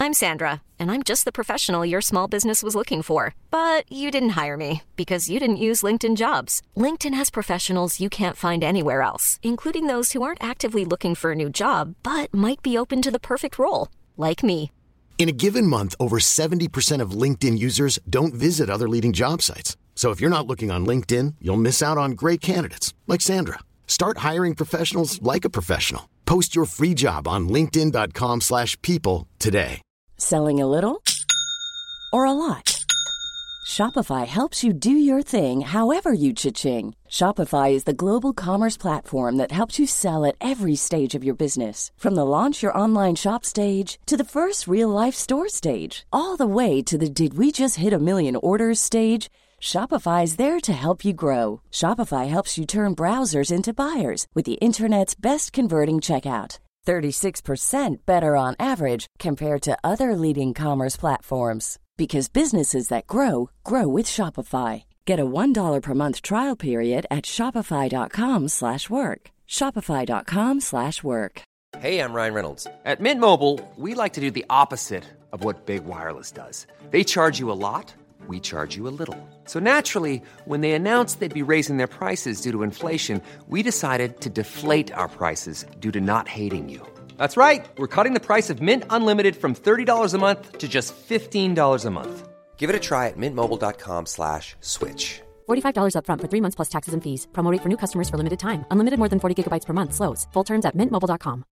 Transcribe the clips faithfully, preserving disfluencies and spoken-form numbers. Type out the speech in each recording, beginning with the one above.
I'm Sandra, and I'm just the professional your small business was looking for. But you didn't hire me because you didn't use LinkedIn Jobs. LinkedIn has professionals you can't find anywhere else, including those who aren't actively looking for a new job, but might be open to the perfect role, like me. In a given month, over seventy percent of LinkedIn users don't visit other leading job sites. So if you're not looking on LinkedIn, you'll miss out on great candidates like Sandra. Start hiring professionals like a professional. Post your free job on linkedin dot com slash people today. Selling a little or a lot? Shopify helps you do your thing however you cha-ching. Shopify is the global commerce platform that helps you sell at every stage of your business. From the launch your online shop stage to the first real-life store stage, all the way to the did we just hit a million orders stage. Shopify is there to help you grow. Shopify helps you turn browsers into buyers with the internet's best converting checkout. thirty-six percent better on average compared to other leading commerce platforms. Because businesses that grow, grow with Shopify. Get a one dollar per month trial period at shopify.com slash work. Shopify.com slash work. Hey, I'm Ryan Reynolds. At Mint Mobile, we like to do the opposite of what Big Wireless does. They charge you a lot. We charge you a little. So naturally, when they announced they'd be raising their prices due to inflation, we decided to deflate our prices due to not hating you. That's right. We're cutting the price of Mint Unlimited from thirty dollars a month to just fifteen dollars a month. Give it a try at mintmobile.com slash switch. forty-five dollars up front for three months plus taxes and fees. Promo rate for new customers for limited time. Unlimited more than forty gigabytes per month. Slows full terms at mint mobile dot com.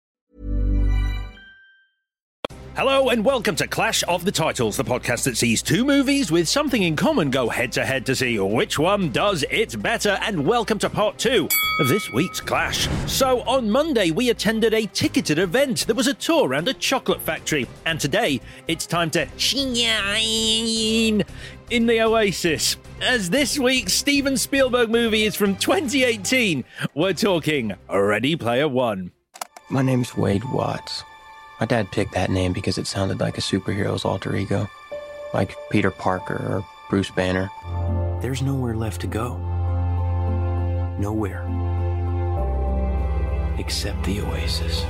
Hello and welcome to Clash of the Titles, the podcast that sees two movies with something in common go head-to-head to see which one does it better, and welcome to part two of this week's Clash. So, on Monday, we attended a ticketed event. There was a tour around a chocolate factory, and today, it's time to shine in the Oasis. As this week's Steven Spielberg movie is from twenty eighteen, we're talking Ready Player One. My name's Wade Watts. My dad picked that name because it sounded like a superhero's alter ego, like Peter Parker or Bruce Banner. There's nowhere left to go. Nowhere. Except the Oasis.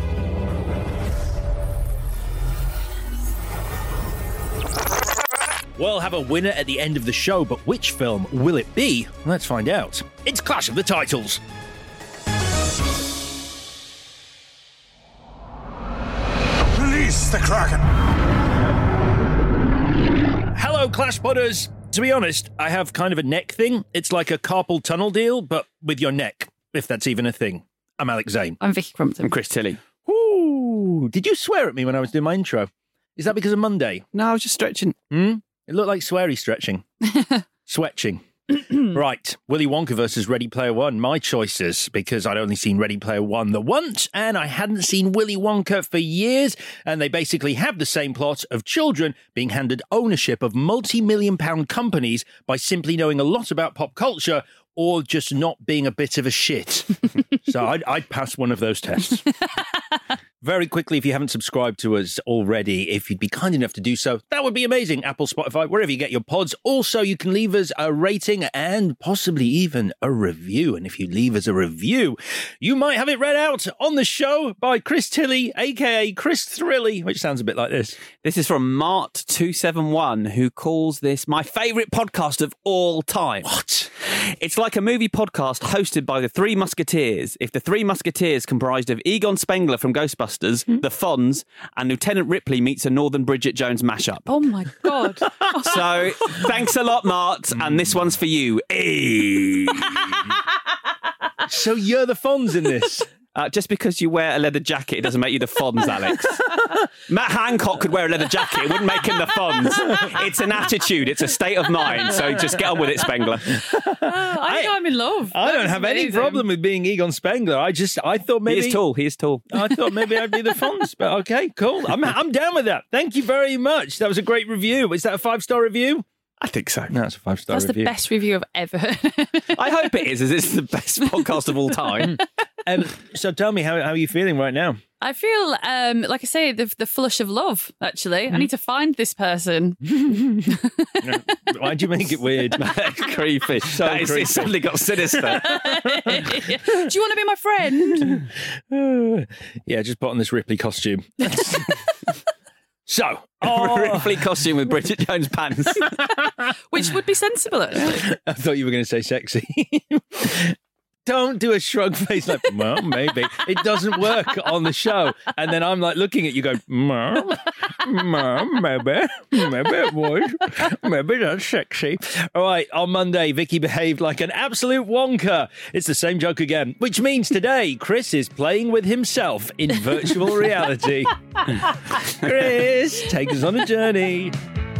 We'll have a winner at the end of the show, but which film will it be? Let's find out. It's Clash of the Titles. Release the Kraken! Hello, Clash Podders. To be honest, I have kind of a neck thing. It's like a carpal tunnel deal, but with your neck, if that's even a thing. I'm Alex Zane. I'm Vicky Crumpton. I'm Chris Tilley. Ooh, did you swear at me when I was doing my intro? Is that because of Monday? No, I was just stretching. Hmm? It looked like sweary stretching. Swetching. Right, Willy Wonka versus Ready Player One. My choices, because I'd only seen Ready Player One the once, and I hadn't seen Willy Wonka for years, and they basically have the same plot of children being handed ownership of multi-million pound companies by simply knowing a lot about pop culture or just not being a bit of a shit. So I'd, I'd pass one of those tests. Very quickly, if you haven't subscribed to us already, if you'd be kind enough to do so, that would be amazing. Apple, Spotify, wherever you get your pods. Also, you can leave us a rating and possibly even a review. And if you leave us a review, you might have it read out on the show by Chris Tilley, a k a. Chris Thrilly, which sounds a bit like this. This is from Mart two seven one, who calls this my favourite podcast of all time. What? It's like a movie podcast hosted by the Three Musketeers. If the Three Musketeers comprised of Egon Spengler from Ghostbusters, mm. the Fonz, and Lieutenant Ripley meets a Northern Bridget Jones mashup. Oh my God. So, thanks a lot, Mart, and this one's for you. Hey. So you're the Fonz in this? Uh, just because you wear a leather jacket, it doesn't make you the Fonz, Alex. Matt Hancock could wear a leather jacket. It wouldn't make him the Fonz. It's an attitude. It's a state of mind. So just get on with it, Spengler. Uh, I think I, I'm in love. I that don't have amazing. any problem with being Egon Spengler. I just, I thought maybe... He is tall. He is tall. I thought maybe I'd be the Fonz. But okay, cool. I'm, I'm down with that. Thank you very much. That was a great review. Is that a five-star review? I think so. No, it's a five-star That's review. the best review I've ever heard. I hope it is, as it's the best podcast of all time. Um, so tell me, how, how are you feeling right now? I feel, um, like I say, the, the flush of love, actually. Mm. I need to find this person. Why'd you make it weird? Creepy. So that is, creepy. It suddenly got sinister. Yeah. Do you want to be my friend? Yeah, just put on this Ripley costume. So, oh. Ripley costume with Bridget Jones pants. Which would be sensible, actually. I thought you were going to say sexy. Don't do a shrug face like, well, maybe. It doesn't work on the show. And then I'm like looking at you going, Mom, Mom, maybe, maybe it would. Maybe that's sexy. All right, on Monday, Vicky behaved like an absolute wonker. It's the same joke again, which means today, Chris is playing with himself in virtual reality. Chris, take us on a journey.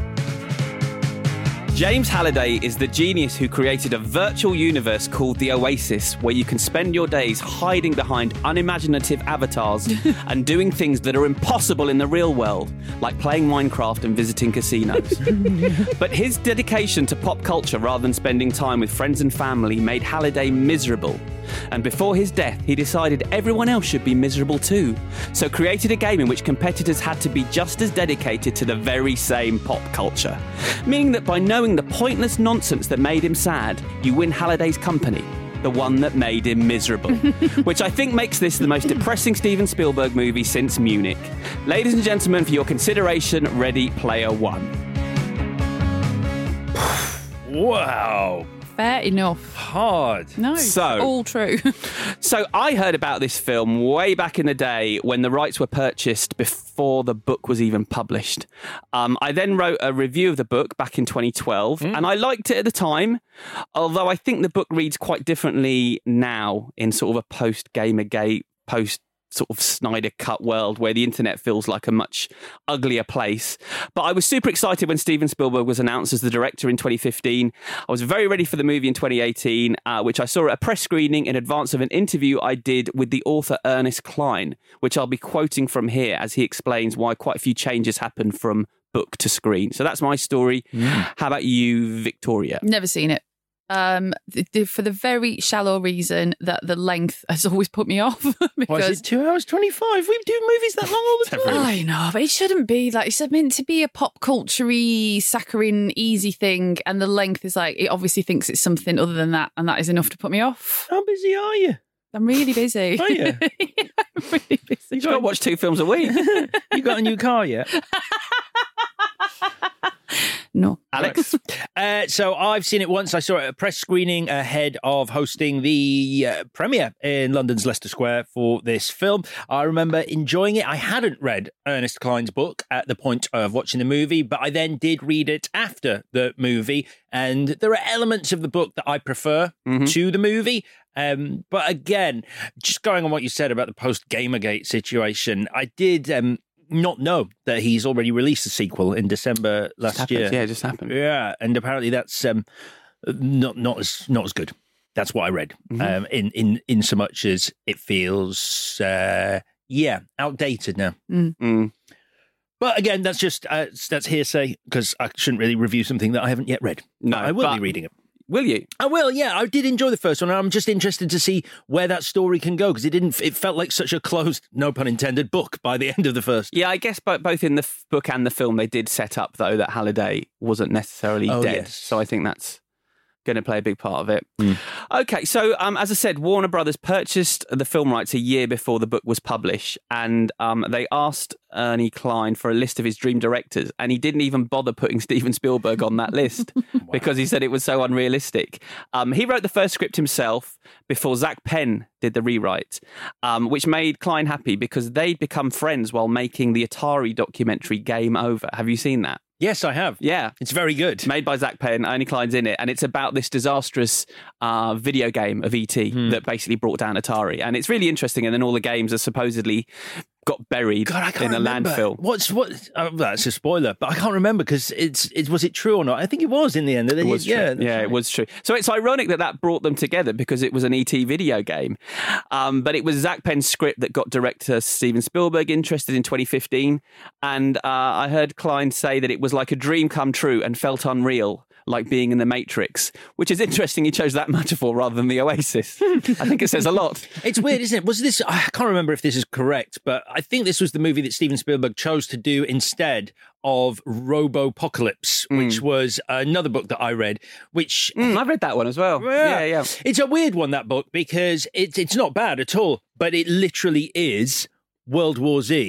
James Halliday is the genius who created a virtual universe called the Oasis, where you can spend your days hiding behind unimaginative avatars and doing things that are impossible in the real world, like playing Minecraft and visiting casinos. But his dedication to pop culture rather than spending time with friends and family made Halliday miserable. And before his death, he decided everyone else should be miserable too, so created a game in which competitors had to be just as dedicated to the very same pop culture. Meaning that by knowing the pointless nonsense that made him sad, you win Halliday's company, the one that made him miserable. Which I think makes this the most depressing Steven Spielberg movie since Munich. Ladies and gentlemen, for your consideration, Ready Player One. Wow. Fair enough. Hard. No, so, all true. So I heard about this film way back in the day when the rights were purchased before the book was even published. Um, I then wrote a review of the book back in twenty twelve, mm. and I liked it at the time, although I think the book reads quite differently now in sort of a post-Gamergate, post sort of Snyder Cut world where the internet feels like a much uglier place. But I was super excited when Steven Spielberg was announced as the director in twenty fifteen. I was very ready for the movie in twenty eighteen, uh, which I saw at a press screening in advance of an interview I did with the author Ernest Cline, which I'll be quoting from here as he explains why quite a few changes happened from book to screen. So that's my story. Mm. How about you, Victoria? Never seen it. Um, the, the, for the very shallow reason that the length has always put me off. Because why is it two hours twenty-five? We do movies that long all the time. I know, but it shouldn't be like it's meant to be a pop culture-y, saccharine, easy thing, and the length is like it obviously thinks it's something other than that, and that is enough to put me off. How busy are you? I'm really busy. Are you? Yeah, I'm really busy. You've got to watch two films a week. You got a new car yet? No. Alex? Uh, so I've seen it once. I saw it at a press screening ahead of hosting the uh, premiere in London's Leicester Square for this film. I remember enjoying it. I hadn't read Ernest Cline's book at the point of watching the movie, but I then did read it after the movie. And there are elements of the book that I prefer mm-hmm. to the movie. Um, but again, just going on what you said about the post-Gamergate situation, I did... Um, not know that he's already released a sequel in December last just year. Yeah, it just happened. Yeah, and apparently that's um, not not as not as good. That's what I read. Mm-hmm. Um, in in in so much as it feels, uh, yeah, outdated now. Mm. Mm. But again, that's just uh, that's hearsay because I shouldn't really review something that I haven't yet read. No, but I will but- be reading it. Will you? I will, yeah. I did enjoy the first one. And I'm just interested to see where that story can go because it didn't. It felt like such a closed, no pun intended, book by the end of the first. Yeah, I guess both in the f- book and the film, they did set up, though, that Halliday wasn't necessarily oh, dead. Yes. So I think that's going to play a big part of it. Mm. Okay, so um, as I said, Warner Brothers purchased the film rights a year before the book was published, and um, they asked Ernie Cline for a list of his dream directors, and he didn't even bother putting Steven Spielberg on that list wow. because he said it was so unrealistic. Um, he wrote the first script himself before Zach Penn did the rewrite, um, which made Cline happy because they'd become friends while making the Atari documentary Game Over. Have you seen that? Yes, I have. Yeah. It's very good. Made by Zach Penn, Ernie Cline's in it, and it's about this disastrous uh, video game of E T hmm. that basically brought down Atari. And it's really interesting, and then all the games are supposedly got buried God, I can't in a remember. landfill. What's what? Oh, that's a spoiler, but I can't remember because it's it was it true or not? I think it was in the end. It was true. Yeah, yeah, right. It was true. So it's ironic that that brought them together because it was an E T video game. Um, but it was Zach Penn's script that got director Steven Spielberg interested in twenty fifteen. And uh, I heard Cline say that it was like a dream come true and felt unreal, like being in the Matrix, which is interesting. He chose that metaphor rather than the Oasis. I think it says a lot. It's weird, isn't it? Was this, I can't remember if this is correct, but I think this was the movie that Steven Spielberg chose to do instead of Robopocalypse, mm. which was another book that I read, which... Mm, I've read that one as well. Yeah, yeah. yeah. It's a weird one, that book, because it's it's not bad at all, but it literally is World War Z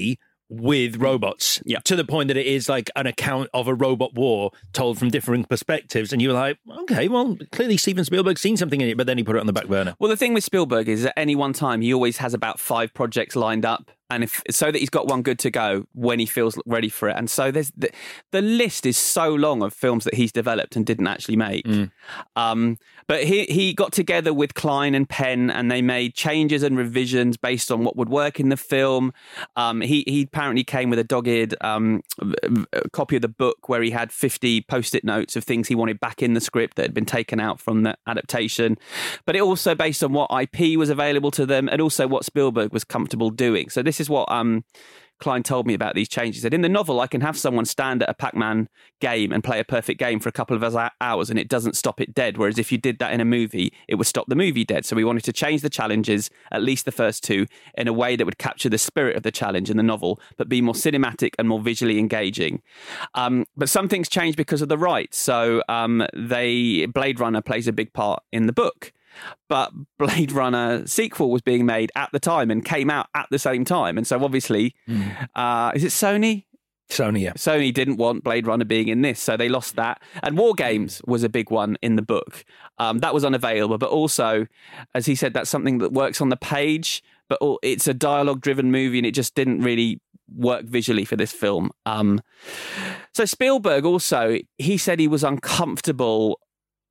with robots yeah. to the point that it is like an account of a robot war told from different perspectives. And you were like, okay, well, clearly Steven Spielberg's seen something in it, but then he put it on the back burner. Well, the thing with Spielberg is at any one time, he always has about five projects lined up. And if so that he's got one good to go when he feels ready for it. And so there's the, the list is so long of films that he's developed and didn't actually make. Mm. Um, but he, he got together with Klein and Penn and they made changes and revisions based on what would work in the film. Um, he, he apparently came with a dogged um, copy of the book where he had fifty post-it notes of things he wanted back in the script that had been taken out from the adaptation. But it also based on what I P was available to them and also what Spielberg was comfortable doing. So this This is what um, Klein told me about these changes. He said, in the novel, I can have someone stand at a Pac-Man game and play a perfect game for a couple of hours and it doesn't stop it dead. Whereas if you did that in a movie, it would stop the movie dead. So we wanted to change the challenges, at least the first two, in a way that would capture the spirit of the challenge in the novel, but be more cinematic and more visually engaging. Um, but some things changed because of the rights. So um, they Blade Runner plays a big part in the book. But Blade Runner sequel was being made at the time and came out at the same time. And so obviously, mm. uh, is it Sony? Sony, yeah. Sony didn't want Blade Runner being in this, so they lost that. And War Games was a big one in the book. Um, that was unavailable, but also, as he said, that's something that works on the page, but it's a dialogue-driven movie and it just didn't really work visually for this film. Um, so Spielberg also, he said he was uncomfortable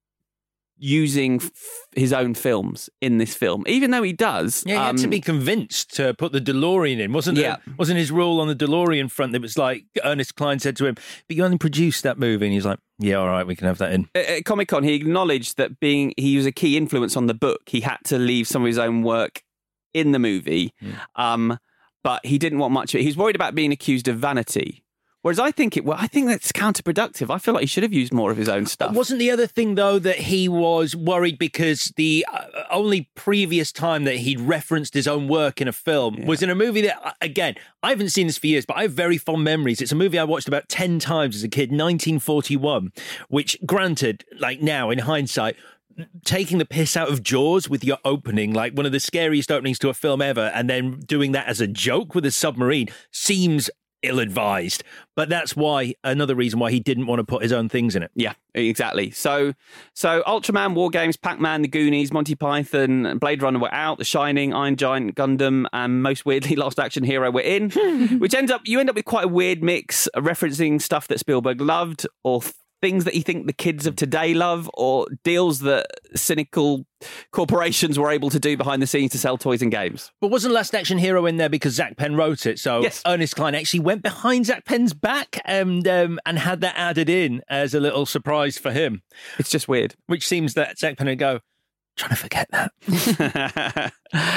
using f- his own films in this film, even though he does. Yeah, he had um, to be convinced to put the DeLorean in, wasn't yeah. it? Wasn't his rule on the DeLorean front that was like Ernest Cline said to him, but you only produced that movie, and he's like, yeah, all right, we can have that in. At, at Comic-Con, he acknowledged that being he was a key influence on the book, he had to leave some of his own work in the movie, mm. um, but he didn't want much of it. He was worried about being accused of vanity. Whereas I think it, well, I think that's counterproductive. I feel like he should have used more of his own stuff. Wasn't the other thing, though, that he was worried because the uh, only previous time that he'd referenced his own work in a film yeah. was in a movie that, again, I haven't seen this for years, but I have very fond memories. It's a movie I watched about ten times as a kid, nineteen forty-one, which, granted, like now in hindsight, taking the piss out of Jaws with your opening, like one of the scariest openings to a film ever, and then doing that as a joke with a submarine seems ill-advised, but that's why another reason why he didn't want to put his own things in it. Yeah, exactly. So, so Ultraman, War Games, Pac-Man, The Goonies, Monty Python, Blade Runner were out. The Shining, Iron Giant, Gundam, and most weirdly, Last Action Hero were in. Which ends up you end up with quite a weird mix, referencing stuff that Spielberg loved or things that you think the kids of today love, or deals that cynical corporations were able to do behind the scenes to sell toys and games. But wasn't Last Action Hero in there because Zach Penn wrote it? So yes. Ernest Cline actually went behind Zach Penn's back and um, and had that added in as a little surprise for him. It's just weird. Which seems that Zach Penn would go, trying to forget that.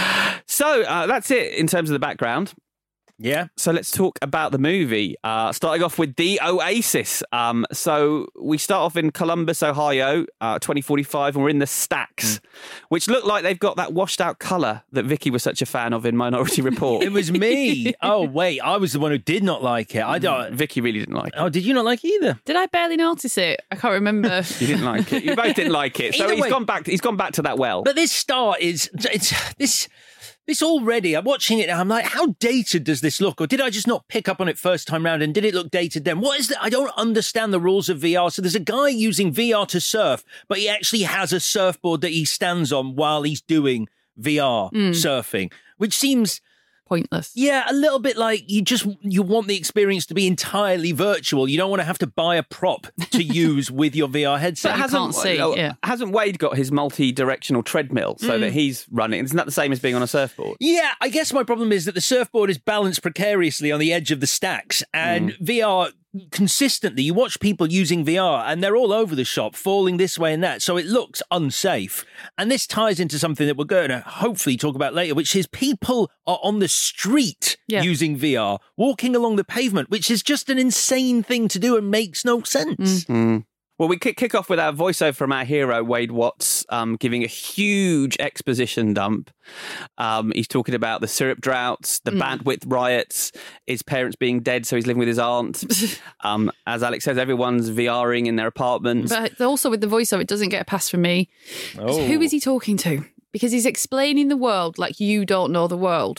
So uh, that's it in terms of the background. Yeah. So let's talk about the movie. Uh, starting off with The Oasis. Um, so we start off in Columbus, Ohio, uh, twenty forty-five, and we're in the stacks, mm. which look like they've got that washed out colour that Vicky was such a fan of in Minority Report. It was me. Oh, wait. I was the one who did not like it. I don't. Vicky really didn't like it. Oh, did you not like it either? Did I barely notice it? I can't remember. You didn't like it. You both didn't like it. So Either he's way, gone back. He's gone back to that well. But this start is it's this. This already, I'm watching it now, I'm like, how dated does this look? Or did I just not pick up on it first time round and did it look dated then? What is that? I don't understand the rules of V R. So there's a guy using V R to surf, but he actually has a surfboard that he stands on while he's doing V R mm. surfing, which seems pointless. Yeah, a little bit like you just you want the experience to be entirely virtual. You don't want to have to buy a prop to use with your V R headset. But you hasn't, can't see. uh, Yeah. Hasn't Wade got his multi-directional treadmill so mm. that he's running? Isn't that the same as being on a surfboard? Yeah, I guess my problem is that the surfboard is balanced precariously on the edge of the stacks, and mm. V R consistently, you watch people using V R and they're all over the shop, falling this way and that, so it looks unsafe. And this ties into something that we're going to hopefully talk about later, which is people are on the street yeah. using V R, walking along the pavement, which is just an insane thing to do and makes no sense. Mm. Mm. Well, we kick, kick off with our voiceover from our hero, Wade Watts, um, giving a huge exposition dump. Um, he's talking about the syrup droughts, the mm. bandwidth riots, his parents being dead, so he's living with his aunt. um, as Alex says, everyone's VRing in their apartments. But also with the voiceover, it doesn't get a pass from me. Oh. Who is he talking to? Because he's explaining the world like you don't know the world.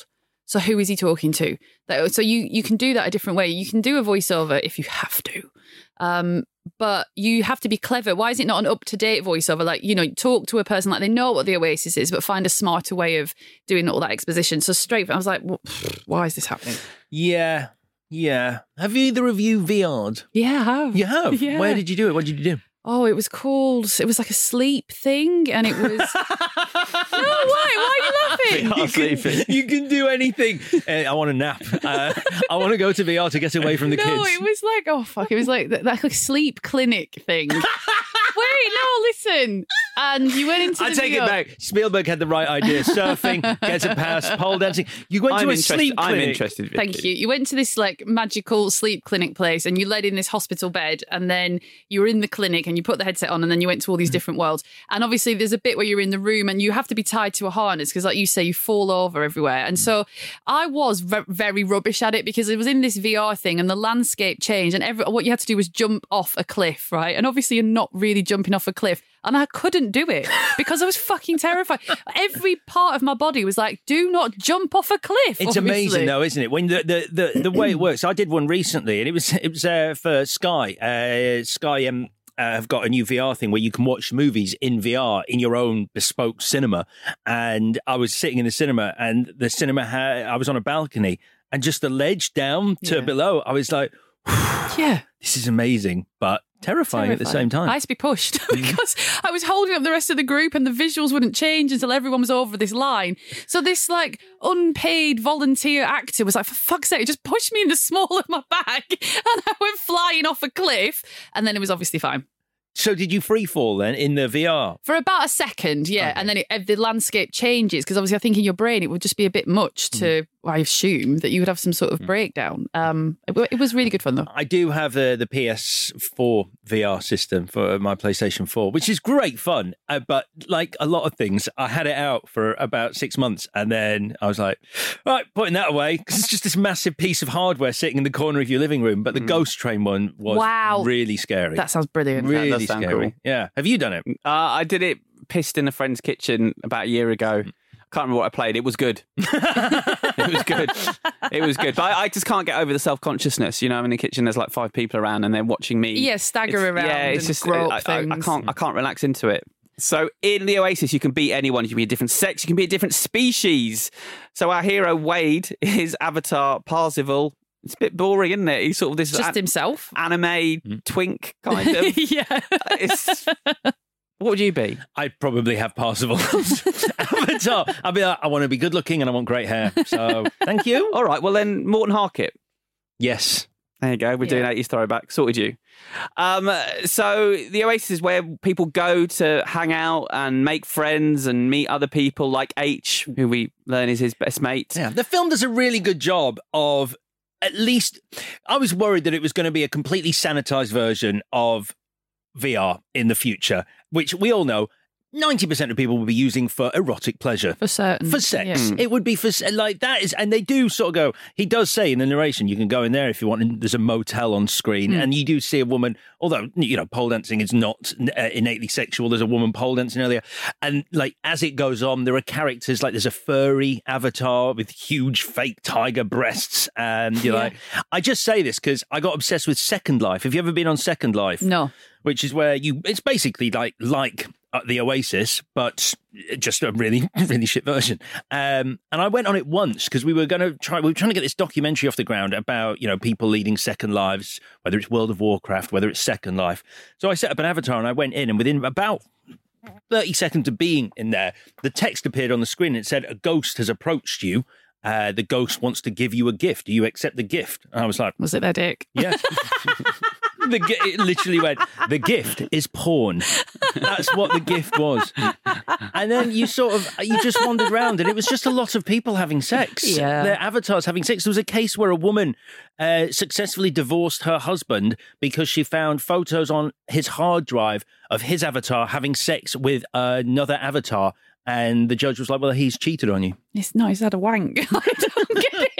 So who is he talking to? That- So you, you can do that a different way. You can do a voiceover if you have to. Um, but you have to be clever. Why is it not an up-to-date voiceover? Like, you know, talk to a person like they know what the Oasis is, but find a smarter way of doing all that exposition. So straight, I was like, well, why is this happening? Yeah, yeah. Have either of you V R'd? Yeah, I have. You have? Yeah. Where did you do it? What did you do? Oh, it was called, it was like a sleep thing, and it was... no, why? Why are you laughing? V R sleeping. You can do anything. Uh, I want a nap. Uh, I want to go to V R to get away from the no, kids. No, it was like, oh, fuck, it was like that, that like sleep clinic thing. Wait, no, listen. And you went into I the take V R. it back. Spielberg had the right idea. Surfing, gets a pass, pole dancing. You went I'm to a interested- sleep I'm clinic. interested. Vicky. Thank you. You went to this like magical sleep clinic place and you laid in this hospital bed and then you were in the clinic and you put the headset on and then you went to all these different worlds. And obviously there's a bit where you're in the room and you have to be tied to a harness because like you say, you fall over everywhere. And so I was ve- very rubbish at it because it was in this V R thing and the landscape changed and every, what you had to do was jump off a cliff, right? And obviously you're not really jumping off a cliff. And I couldn't do it because I was fucking terrified. Every part of my body was like, do not jump off a cliff. It's obviously. amazing though, isn't it? When the, the, the, the way it works. I did one recently and it was it was uh, for Sky. Uh, Sky um, uh, have got a new V R thing where you can watch movies in V R in your own bespoke cinema. And I was sitting in the cinema and the cinema had, I was on a balcony and just the ledge down to Yeah. below. I was like, Yeah. this is amazing, but terrifying, at the same time. I had to be pushed because I was holding up the rest of the group and the visuals wouldn't change until everyone was over this line. So this like unpaid volunteer actor was like, for fuck's sake, just push me in the small of my back. And I went flying off a cliff and then it was obviously fine. So did you free fall then in the V R? For about a second, yeah. Okay. And then it, the landscape changes because obviously I think in your brain it would just be a bit much to, I assume, that you would have some sort of breakdown. Um, it, it was really good fun though. I do have the, the P S four V R system for my PlayStation four, which is great fun. Uh, but like a lot of things, I had it out for about six months and then I was like, all right, putting that away because it's just this massive piece of hardware sitting in the corner of your living room. But the Ghost Train one was Wow. really scary. That sounds brilliant. really That does sound scary. cool. Yeah. Have you done it? Uh, I did it pissed in a friend's kitchen about a year ago. Can't remember what I played. It was good. It was good. It was good. But I, I just can't get over the self-consciousness. You know, I'm in the kitchen, there's like five people around and they're watching me. Yeah, stagger It's- around Yeah, it's and just, grope I, I, I things. can't, I can't relax into it. So in the Oasis, you can be anyone. You can be a different sex. You can be a different species. So our hero, Wade, his avatar, Parzival. It's a bit boring, isn't it? He's sort of this Just an- himself. anime twink kind of. Yeah. It's, what would you be? I'd probably have Parzival's avatar. I'd be like, I want to be good looking and I want great hair. So thank you. All right, well then, Morton Harkett. Yes. There you go. We're doing Yeah. eighties throwback. Sorted you. Um, so the Oasis is where people go to hang out and make friends and meet other people like H, who we learn is his best mate. Yeah, the film does a really good job of at least. I was worried that it was going to be a completely sanitized version of V R in the future, which we all know ninety percent of people will be using for erotic pleasure. For certain. For sex. Yeah. It would be for, like, that is, and they do sort of go, he does say in the narration, you can go in there if you want, and there's a motel on screen, Mm. and you do see a woman, although, you know, pole dancing is not uh, innately sexual, there's a woman pole dancing earlier, and, like, as it goes on, there are characters, like, there's a furry avatar with huge fake tiger breasts, and you're Yeah. like, I just say this because I got obsessed with Second Life. Have you ever been on Second Life? No. Which is where you, it's basically like, like, Uh, the Oasis, but just a really, really shit version. Um, and I went on it once because we were going to try, we were trying to get this documentary off the ground about, you know, people leading second lives, whether it's World of Warcraft, whether it's Second Life. So I set up an avatar and I went in, and within about thirty seconds of being in there, the text appeared on the screen. It said, a ghost has approached you. Uh, the ghost wants to give you a gift. Do you accept the gift? And I was like, Was it their dick? yeah. The, gi- it literally went, the gift is porn. That's what the gift was. And then you sort of, you just wandered around and it was just a lot of people having sex. Yeah. Their avatars having sex. There was a case where a woman uh, successfully divorced her husband because she found photos on his hard drive of his avatar having sex with another avatar. And the judge was like, well, he's cheated on you. It's no, he's had a wank. I don't get it.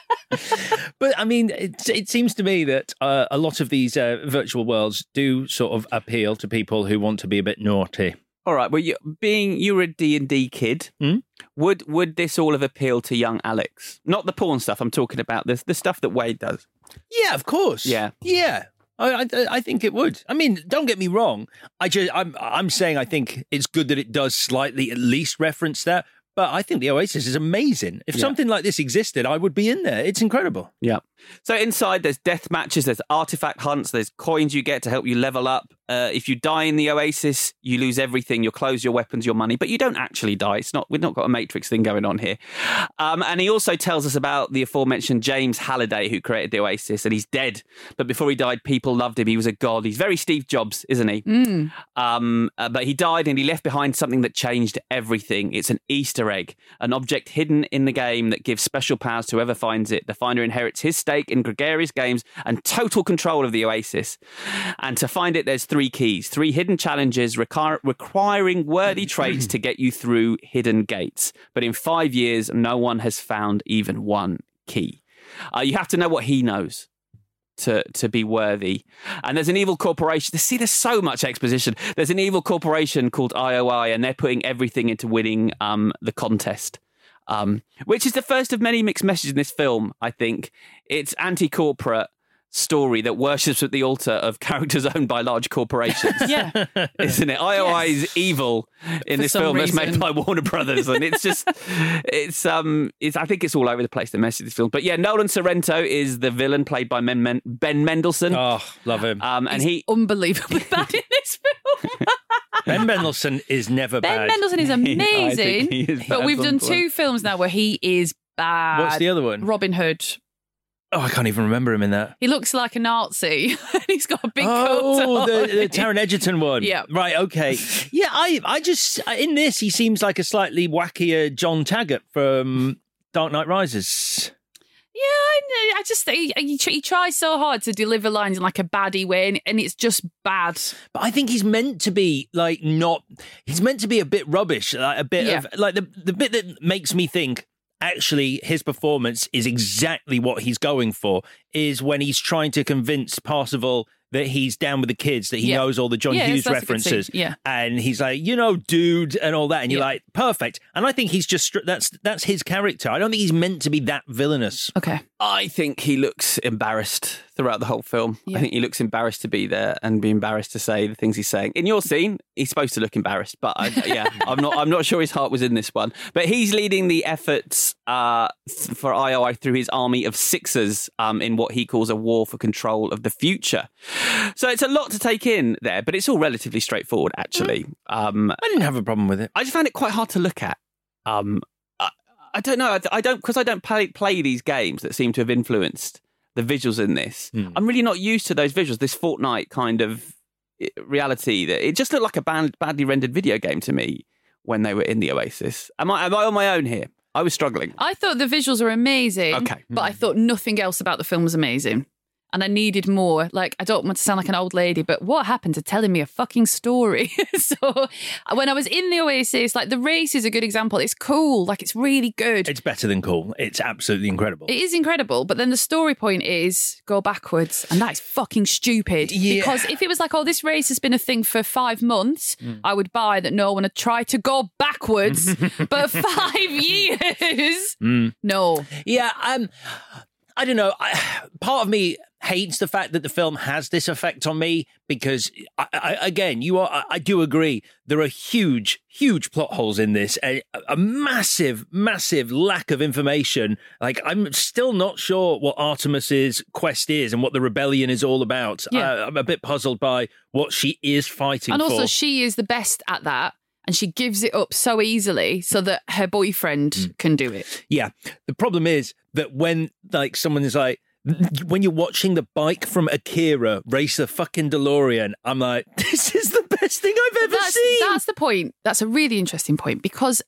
But I mean, it, it seems to me that uh, a lot of these uh, virtual worlds do sort of appeal to people who want to be a bit naughty. All right. Well, you, being you're a D and D kid, Hmm? would would this all have appealed to young Alex? Not the porn stuff. I'm talking about this the stuff that Wade does. Yeah, of course. Yeah. Yeah. I, I, I think it would. I mean, don't get me wrong. I just, I'm, I'm saying I think it's good that it does slightly at least reference that. But I think the Oasis is amazing. If Yeah. something like this existed, I would be in there. It's incredible. Yeah. So inside, there's death matches, there's artifact hunts, there's coins you get to help you level up. Uh, if you die in the Oasis, you lose everything: your clothes, your weapons, your money. But you don't actually die. It's not. We've not got a Matrix thing going on here. Um, and he also tells us about the aforementioned James Halliday, who created the Oasis, and he's dead. But before he died, people loved him. He was a god. He's very Steve Jobs, isn't he? Mm. Um, uh, but he died, and he left behind something that changed everything. It's an Easter egg, an object hidden in the game that gives special powers to whoever finds it. The finder inherits his stake in gregarious games and total control of the Oasis. And to find it, there's three keys, three hidden challenges require, requiring worthy traits to get you through hidden gates. But in five years, no one has found even one key. Uh, you have to know what he knows to to be worthy. And there's an evil corporation. See, there's so much exposition. There's an evil corporation called I O I, and they're putting everything into winning um, the contest. Um, which is the first of many mixed messages in this film, I think. It's anti-corporate story that worships at the altar of characters owned by large corporations. Yeah. Isn't it? I O I is evil in For this some film that's made reason. by Warner Brothers, and it's just, it's um, it's I think it's all over the place, the message of this film. But yeah, Nolan Sorrento is the villain, played by Men- Men- Ben Mendelsohn. Oh, love him. Um, and He's he unbelievably bad in this film. Ben Mendelsohn is never Ben bad. Mendelsohn is I amazing, think he is but bad we've done sometimes. two films now where he is bad. What's the other one? Robin Hood. Oh, I can't even remember him in that. He looks like a Nazi. He's got a big Oh, coat on. the, the Taron Egerton one. Yeah. Right, okay. Yeah, I, I just, in this, he seems like a slightly wackier John Taggart from Dark Knight Rises. Yeah, I, know. I just he, he, he tries so hard to deliver lines in like a baddie way, and, and it's just bad. But I think he's meant to be like not. He's meant to be a bit rubbish, like a bit Yeah. of like the the bit that makes me think. Actually, his performance is exactly what he's going for. Is when he's trying to convince Parsifal that he's down with the kids, that he Yeah. knows all the John Yeah, Hughes that's a good scene. references, Yeah. and he's like, you know, dude, and all that, and you're Yeah. like, perfect. And I think he's just str- that's that's his character. I don't think he's meant to be that villainous. Okay. I think he looks embarrassed throughout the whole film. Yeah. I think he looks embarrassed to be there and be embarrassed to say the things he's saying. In your scene, he's supposed to look embarrassed, but I, yeah, I'm not. I'm not sure his heart was in this one. But he's leading the efforts uh, for I O I through his army of Sixers um, in what he calls a war for control of the future. So it's a lot to take in there, but it's all relatively straightforward, actually. Um, I didn't have a problem with it. I just found it quite hard to look at. Um, I, I don't know. I, I don't because I don't play, play these games that seem to have influenced the visuals in this. Hmm. I'm really not used to those visuals. This Fortnite kind of eh, reality that it just looked like a bad, badly rendered video game to me when they were in the Oasis. Am I am I on my own here? I was struggling. I thought the visuals were amazing. Okay. But I thought nothing else about the film was amazing. And I needed more. Like, I don't want to sound like an old lady, but what happened to telling me a fucking story? So when I was in the Oasis, like the race is a good example. It's cool. Like, it's really good. It's better than cool. It's absolutely incredible. It is incredible, but then the story point is go backwards, and that is fucking stupid. Yeah. Because if it was like, oh, this race has been a thing for five months, Mm. I would buy that no one had tried to go backwards. But five years? Mm. No. Yeah, um, I don't know. I, part of me hates the fact that the film has this effect on me because, I, I, again, you are. I, I do agree there are huge, huge plot holes in this. A, a massive, massive lack of information. Like, I'm still not sure what Artemis's quest is and what the rebellion is all about. Yeah. Uh, I'm a bit puzzled by what she is fighting And also, for. she is the best at that. And she gives it up so easily so that her boyfriend Mm. can do it. Yeah. The problem is that when like someone is like, when you're watching the bike from Akira race the fucking DeLorean, I'm like, this is the best thing I've ever That's, seen. that's the point. That's a really interesting point because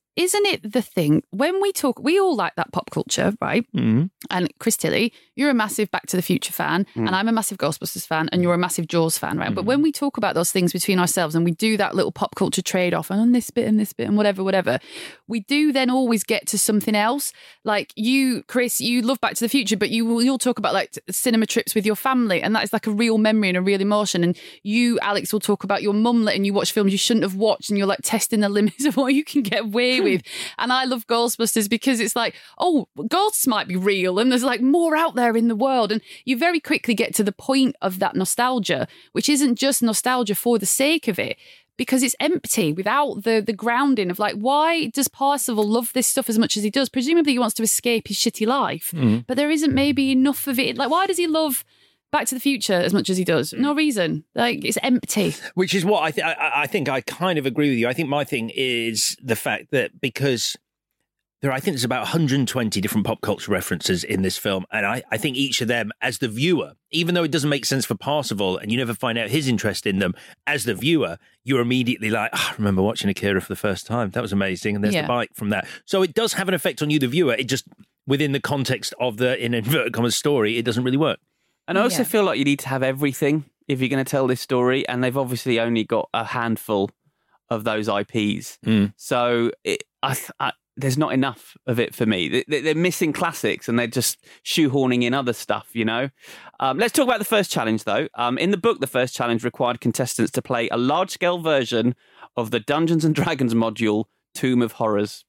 isn't it the thing when we talk, we all like that pop culture, right? Mm-hmm. And Chris Tilly, you're a massive Back to the Future fan, mm. and I'm a massive Ghostbusters fan, and you're a massive Jaws fan, right? Mm. But when we talk about those things between ourselves and we do that little pop culture trade off and on this bit and this bit and whatever, whatever, we do then always get to something else. Like you, Chris, you love Back to the Future, but you, you'll talk about like cinema trips with your family, and that is like a real memory and a real emotion. And you, Alex, will talk about your mum letting you watch films you shouldn't have watched, and you're like testing the limits of what you can get away with. And I love Ghostbusters because it's like, oh, ghosts might be real and there's like more out there in the world. And you very quickly get to the point of that nostalgia, which isn't just nostalgia for the sake of it, because it's empty without the the grounding of like, why does Parzival love this stuff as much as he does? Presumably he wants to escape his shitty life, mm. but there isn't maybe enough of it. Like, why does he love Back to the Future as much as he does? No reason. Like, it's empty. Which is what I, th- I, I think I kind of agree with you. I think my thing is the fact that because there, I think there's about one hundred twenty different pop culture references in this film. And I, I think each of them, as the viewer, even though it doesn't make sense for Parzival and you never find out his interest in them, as the viewer, you're immediately like, oh, I remember watching Akira for the first time. That was amazing. And there's yeah. the bike from that. So it does have an effect on you, the viewer. It just, within the context of the, in inverted commas, story, it doesn't really work. And I also yeah. feel like you need to have everything if you're going to tell this story. And they've obviously only got a handful of those I Ps. Mm. So it, I, I, there's not enough of it for me. They, they're missing classics and they're just shoehorning in other stuff, you know. Um, let's talk about the first challenge, though. Um, in the book, the first challenge required contestants to play a large-scale version of the Dungeons and Dragons module, Tomb of Horrors.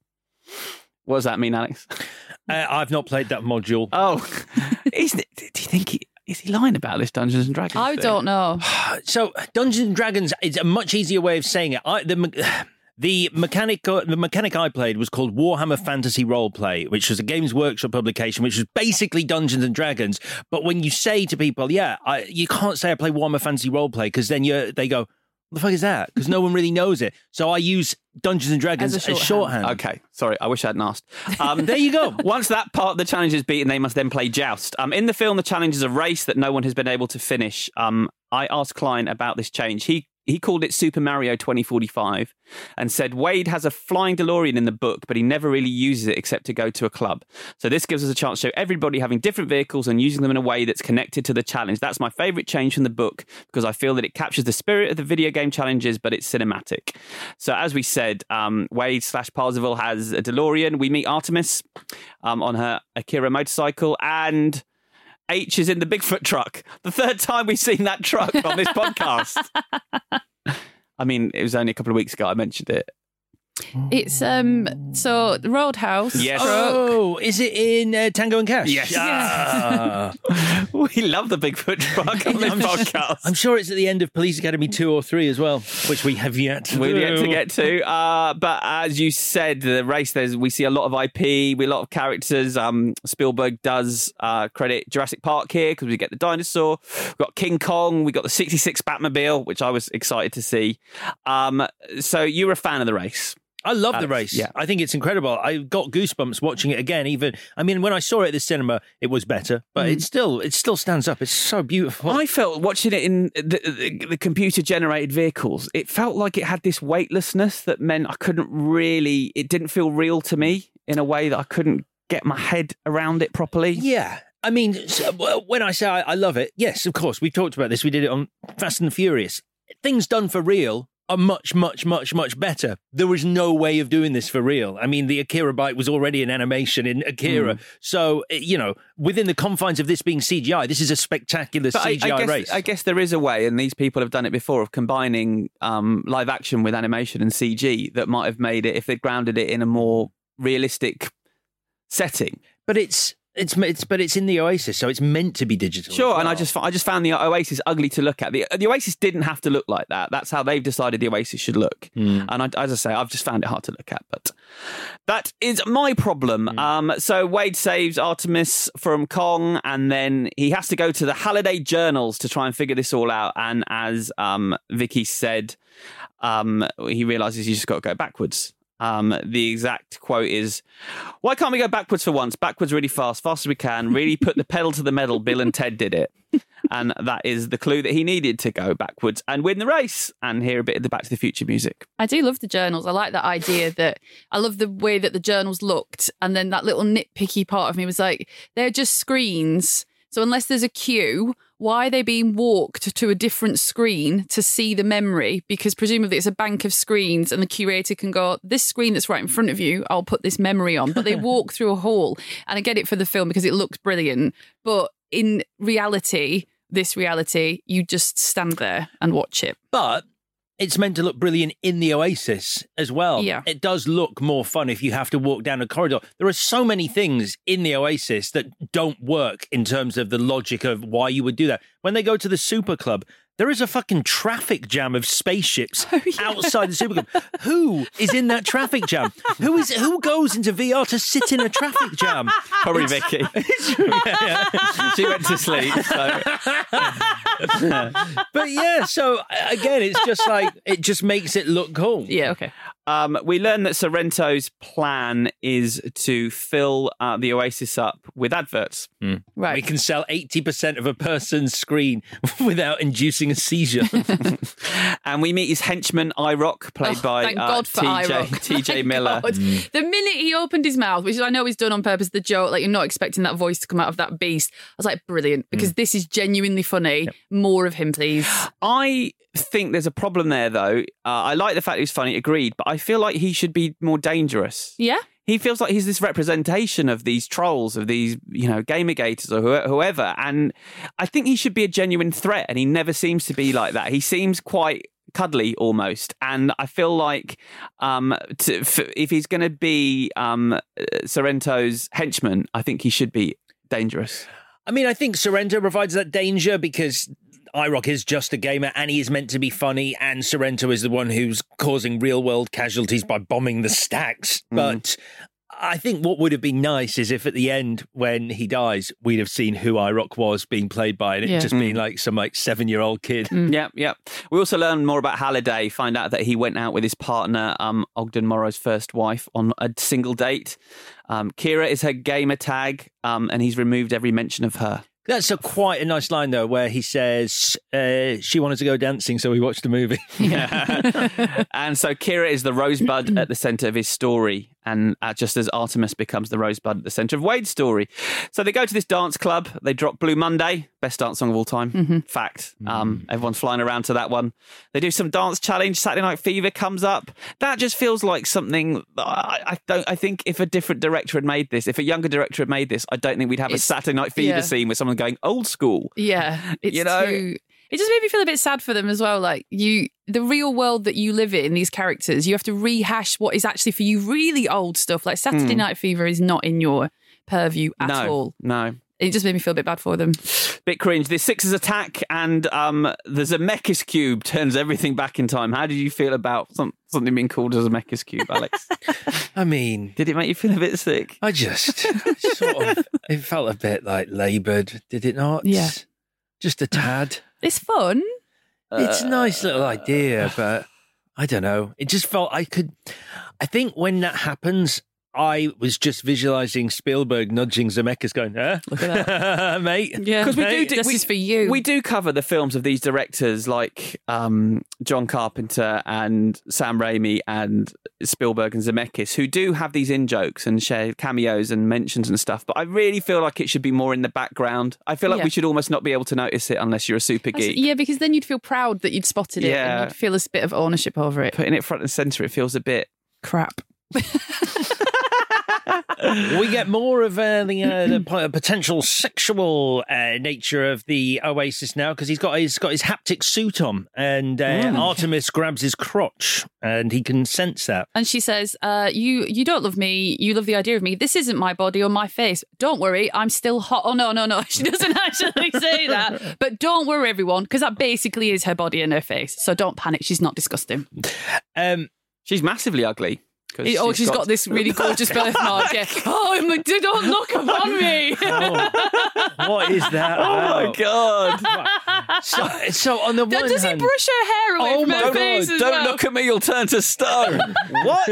What does that mean, Alex? Uh, I've not played that module. Oh, is it, do you think he... Is he lying about this Dungeons and Dragons I thing? don't know. So Dungeons and Dragons is a much easier way of saying it. I, the the mechanic the mechanic I played was called Warhammer Fantasy Roleplay, which was a Games Workshop publication, which was basically Dungeons and Dragons. But when you say to people, yeah, I, you can't say I play Warhammer Fantasy Roleplay because then you they go, what the fuck is that? Because no one really knows it. So I use Dungeons and Dragons as, as shorthand. Okay, sorry, I wish I hadn't asked. Um, there you go. Once that part of the challenge is beaten, they must then play Joust. Um, in the film, the challenge is a race that no one has been able to finish. Um, I asked Klein about this change. He He called it Super Mario twenty forty-five and said Wade has a flying DeLorean in the book, but he never really uses it except to go to a club. So this gives us a chance to show everybody having different vehicles and using them in a way that's connected to the challenge. That's my favourite change from the book because I feel that it captures the spirit of the video game challenges, but it's cinematic. So as we said, um, Wade slash Parzival has a DeLorean. We meet Artemis um, on her Akira motorcycle, and H is in the Bigfoot truck. The third time we've seen that truck on this podcast. I mean, it was only a couple of weeks ago I mentioned it. It's um so the Roadhouse. Yes. Oh, is it in uh, Tango and Cash? Yes. Ah. We love the Bigfoot truck on this I'm podcast. I'm sure it's at the end of Police Academy two or three as well, which we have yet to We've do. yet to get to. Uh, but as you said, the race, there's we see a lot of I P, we a lot of characters. Um, Spielberg does uh, credit Jurassic Park here because we get the dinosaur. We've got King Kong. We got the sixty-six Batmobile, which I was excited to see. Um, so you were a fan of the race. I love Alex, the race. yeah. I think it's incredible. I got goosebumps watching it again. Even, I mean, when I saw it at the cinema, it was better, but mm. it still, it still stands up. It's so beautiful. I felt watching it in the, the, the computer-generated vehicles, it felt like it had this weightlessness that meant I couldn't really, it didn't feel real to me in a way that I couldn't get my head around it properly. Yeah. I mean, so, when I say I, I love it, yes, of course, we've talked about this. We did it on Fast and Furious. Things done for real are much, much, much, much better. There was no way of doing this for real. I mean, the Akira bike was already an animation in Akira. Mm. So, you know, within the confines of this being C G I, this is a spectacular but C G I I, I guess, race. I guess there is a way, and these people have done it before, of combining um, live action with animation and C G that might have made it, if they'd grounded it in a more realistic setting. But it's... It's it's but it's in the Oasis, so it's meant to be digital. Sure, well. and I just I just found the Oasis ugly to look at. The the Oasis didn't have to look like that. That's how they've decided the Oasis should look. Mm. And I, as I say, I've just found it hard to look at. But that is my problem. Mm. Um, so Wade saves Artemis from Kong, and then he has to go to the Halliday journals to try and figure this all out. And as um, Vicky said, um, he realises he's just got to go backwards. Um, the exact quote is, "Why can't we go backwards for once? Backwards really fast, fast as we can. Really put the pedal to the metal. Bill and Ted did it." And that is the clue that he needed to go backwards and win the race and hear a bit of the Back to the Future music. I do love the journals. I like that idea that I love the way that the journals looked. And then that little nitpicky part of me was like, they're just screens. So unless there's a cue, why are they being walked to a different screen to see the memory? Because presumably it's a bank of screens and the curator can go, this screen that's right in front of you, I'll put this memory on. But they walk through a hall. And I get it for the film because it looks brilliant. But in reality, this reality, you just stand there and watch it. But it's meant to look brilliant in the Oasis as well. Yeah. It does look more fun if you have to walk down a corridor. There are so many things in the Oasis that don't work in terms of the logic of why you would do that. When they go to the Super Club, there is a fucking traffic jam of spaceships oh, yeah. outside the Super Club. Who is in that traffic jam? Who is who goes into V R to sit in a traffic jam? Probably Vicky. yeah, yeah. She went to sleep. So. But yeah, so again, it's just like, it just makes it look cool. Yeah, okay. Um, we learned that Sorrento's plan is to fill uh, the Oasis up with adverts. Mm. Right. We can sell eighty percent of a person's screen without inducing a seizure. And we meet his henchman, IROC, played oh, by thank uh, God for T J, IROC. T J Miller. Mm. The minute he opened his mouth, which I know he's done on purpose, the joke, like you're not expecting that voice to come out of that beast. I was like, brilliant, because mm. this is genuinely funny. Yep. More of him, please. I think there's a problem there, though. Uh, I like the fact he's funny, agreed, but I feel like he should be more dangerous. Yeah? He feels like he's this representation of these trolls, of these, you know, Gamergators or wh- whoever. And I think he should be a genuine threat, and he never seems to be like that. He seems quite cuddly almost. And I feel like um, to, f- if he's going to be um, Sorrento's henchman, I think he should be dangerous. I mean, I think Sorrento provides that danger because IROC is just a gamer and he is meant to be funny, and Sorrento is the one who's causing real-world casualties by bombing the stacks. Mm. But I think what would have been nice is if at the end, when he dies, we'd have seen who IROC was being played by, and it yeah. just mm. being like some like seven-year-old kid. Mm. Yeah, yeah. We also learn more about Halliday, find out that he went out with his partner, um, Ogden Morrow's first wife, on a single date. Um, Kira is her gamer tag, um, and he's removed every mention of her. That's a quite a nice line, though, where he says uh, she wanted to go dancing, so we watched a movie. Yeah. And so Kira is the rosebud at the centre of his story, and uh, just as Artemis becomes the rosebud at the centre of Wade's story. So they go to this dance club. They drop Blue Monday, best dance song of all time. Mm-hmm. Fact. Um, everyone's flying around to that one. They do some dance challenge. Saturday Night Fever comes up. That just feels like something. I, I don't. I think if a different director had made this, if a younger director had made this, I don't think we'd have it's, a Saturday Night Fever yeah. scene with someone going old school. Yeah, it's you know. Too, it just made me feel a bit sad for them as well. Like you, the real world that you live in, these characters, you have to rehash what is actually for you really old stuff. Like Saturday mm. Night Fever is not in your purview at no, all. No. It just made me feel a bit bad for them. Bit cringe. The Sixers attack and um, the Zemeckis Cube turns everything back in time. How did you feel about some, something being called a Zemeckis Cube, Alex? I mean... Did it make you feel a bit sick? I just sort of... It felt a bit like laboured, did it not? Yeah. Just a tad. It's fun. It's a nice little idea, but I don't know. It just felt I could... I think when that happens... I was just visualising Spielberg nudging Zemeckis going, huh? Look at that. Mate. Yeah. Because we Mate. do, This we, is for you. We do cover the films of these directors like um, John Carpenter and Sam Raimi and Spielberg and Zemeckis, who do have these in-jokes and share cameos and mentions and stuff. But I really feel like it should be more in the background. I feel like Yeah. we should almost not be able to notice it unless you're a super geek. Yeah, because then you'd feel proud that you'd spotted it Yeah. and you'd feel a bit of ownership over it. Putting it front and centre, it feels a bit... Crap. We get more of uh, the, uh, the p- potential sexual uh, nature of the Oasis now because he's got his got his haptic suit on, and uh, Mm. Artemis grabs his crotch, and he can sense that. And she says, uh, you you don't love me, you love the idea of me. This isn't my body or my face. Don't worry, I'm still hot. Oh, no, no, no. She doesn't actually say that. But don't worry, everyone, because that basically is her body and her face. So don't panic. She's not disgusting. Um, She's massively ugly. It, oh, she's got, got this really gorgeous birthmark. Yeah. Oh, my, don't look upon me. Oh, what is that? Oh, my God. so, so on the one Does hand, he brush her hair away Oh from my her God, face as Don't well? look at me, you'll turn to stone. What?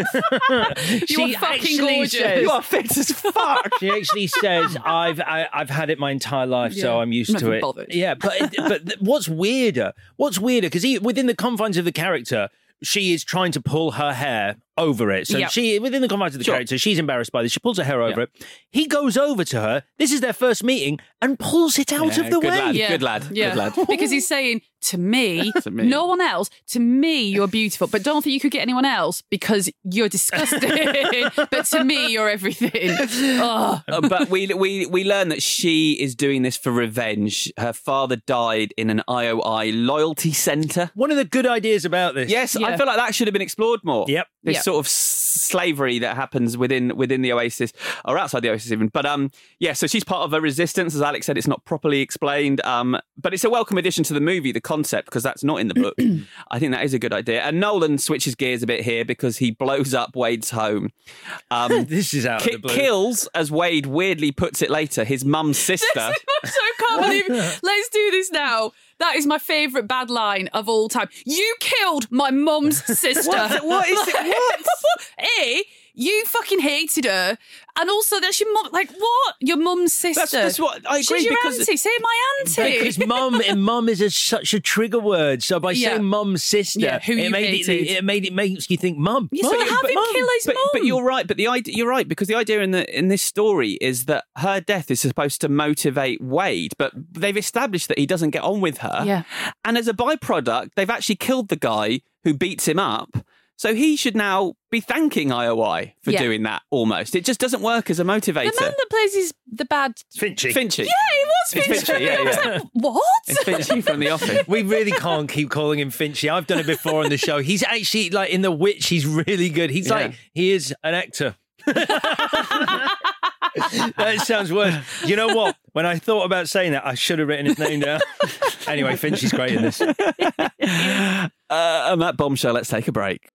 You she are fucking actually gorgeous. says- You are fit as fuck. She actually says, "I've I, I've had it my entire life, so Yeah. I'm used Not to even it." bothered. Yeah, but it, but th- what's weirder? What's weirder? Because within the confines of the character, she is trying to pull her hair over it. So Yep. she, within the confines of the Sure. character, she's embarrassed by this. She pulls her hair over it. He goes over to her. This is their first meeting, and pulls it out Yeah, of the good way. lad. Yeah. Good lad. Yeah. Good lad. Because he's saying, to me, To me. no one else, to me, you're beautiful, but don't think you could get anyone else because you're disgusting. But to me, you're everything. Oh. Uh, but we we we learn that she is doing this for revenge. Her father died in an I O I loyalty centre. One of the good ideas about this. Yes, Yeah. I feel like that should have been explored more. Yep. This Yep. sort of s- slavery that happens within within the Oasis or outside the Oasis even. But um, yeah, so she's part of a resistance. As Alex said, it's not properly explained. Um, but it's a welcome addition to the movie, the concept, because that's not in the book. I think that is a good idea. And Nolan switches gears a bit here because he blows up Wade's home. Um, This is out ki- of the blue. kills, as Wade weirdly puts it later, his mum's sister. I so can't believe it. Let's do this now. That is my favourite bad line of all time. You killed my mum's sister. What? What is it? What? A, you fucking hated her. And also, that's your mum. Like, what? Your mum's sister. That's- that's what- I agree, She's your because- auntie. Say my auntie. Because mum and mum is a, such a trigger word. So by Yeah. saying mum's sister, Yeah, who it you made it, hated. it made it makes you think mum. You Mum, said, have but him mum. kill his But, mum. but you're right. But the idea, you're right, because the idea in the in this story is that her death is supposed to motivate Wade, but they've established that he doesn't get on with her. Yeah. And as a byproduct, they've actually killed the guy who beats him up. So he should now be thanking I O I for Yeah. doing that. Almost, it just doesn't work as a motivator. The man that plays his the bad. Finchy. Finchy. Yeah, it was It's Finchy. Finchy, yeah, I was yeah. like, what? It's Finchy from The Office. We really can't keep calling him Finchy. I've done it before on the show. He's actually like in The Witch. He's really good. He's Yeah. like he is an actor. That sounds worse. You know what? When I thought about saying that, I should have written his name down. Anyway, Finchy's great in this. Uh, on that bombshell, let's take a break.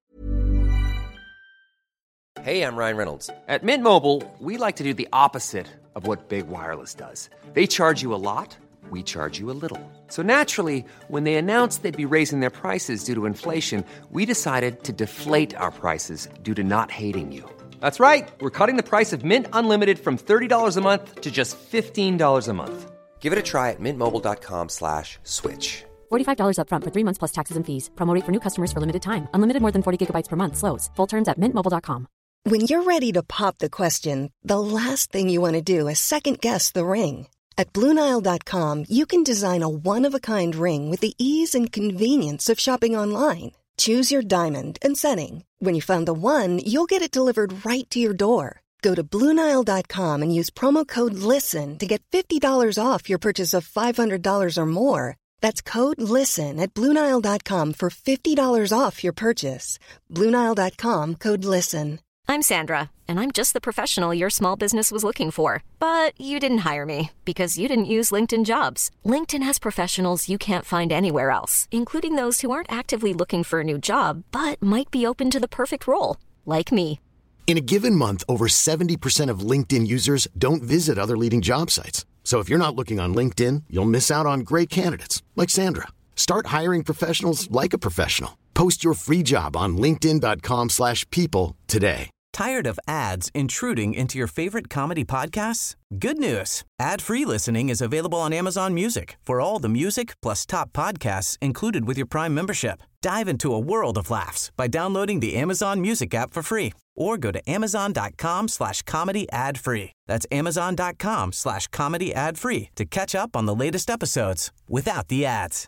Hey, I'm Ryan Reynolds. At Mint Mobile, we like to do the opposite of what Big Wireless does. They charge you a lot, we charge you a little. So naturally, when they announced they'd be raising their prices due to inflation, we decided to deflate our prices due to not hating you. That's right. We're cutting the price of Mint Unlimited from thirty dollars a month to just fifteen dollars a month. Give it a try at mintmobile.com slash switch. forty-five dollars up front for three months plus taxes and fees. Promo rate for new customers for limited time. Unlimited more than forty gigabytes per month. Slows full terms at mint mobile dot com. When you're ready to pop the question, the last thing you want to do is second-guess the ring. At Blue Nile dot com, you can design a one-of-a-kind ring with the ease and convenience of shopping online. Choose your diamond and setting. When you find the one, you'll get it delivered right to your door. Go to Blue Nile dot com and use promo code LISTEN to get fifty dollars off your purchase of five hundred dollars or more. That's code LISTEN at Blue Nile dot com for fifty dollars off your purchase. Blue Nile dot com, code LISTEN. I'm Sandra, and I'm just the professional your small business was looking for. But you didn't hire me because you didn't use LinkedIn Jobs. LinkedIn has professionals you can't find anywhere else, including those who aren't actively looking for a new job, but might be open to the perfect role, like me. In a given month, over seventy percent of LinkedIn users don't visit other leading job sites. So if you're not looking on LinkedIn, you'll miss out on great candidates like Sandra. Start hiring professionals like a professional. Post your free job on linkedin.com slash people today. Tired of ads intruding into your favorite comedy podcasts? Good news. Ad-free listening is available on Amazon Music for all the music plus top podcasts included with your Prime membership. Dive into a world of laughs by downloading the Amazon Music app for free or go to amazon.com slash comedy ad free. That's amazon.com slash comedy ad free to catch up on the latest episodes without the ads.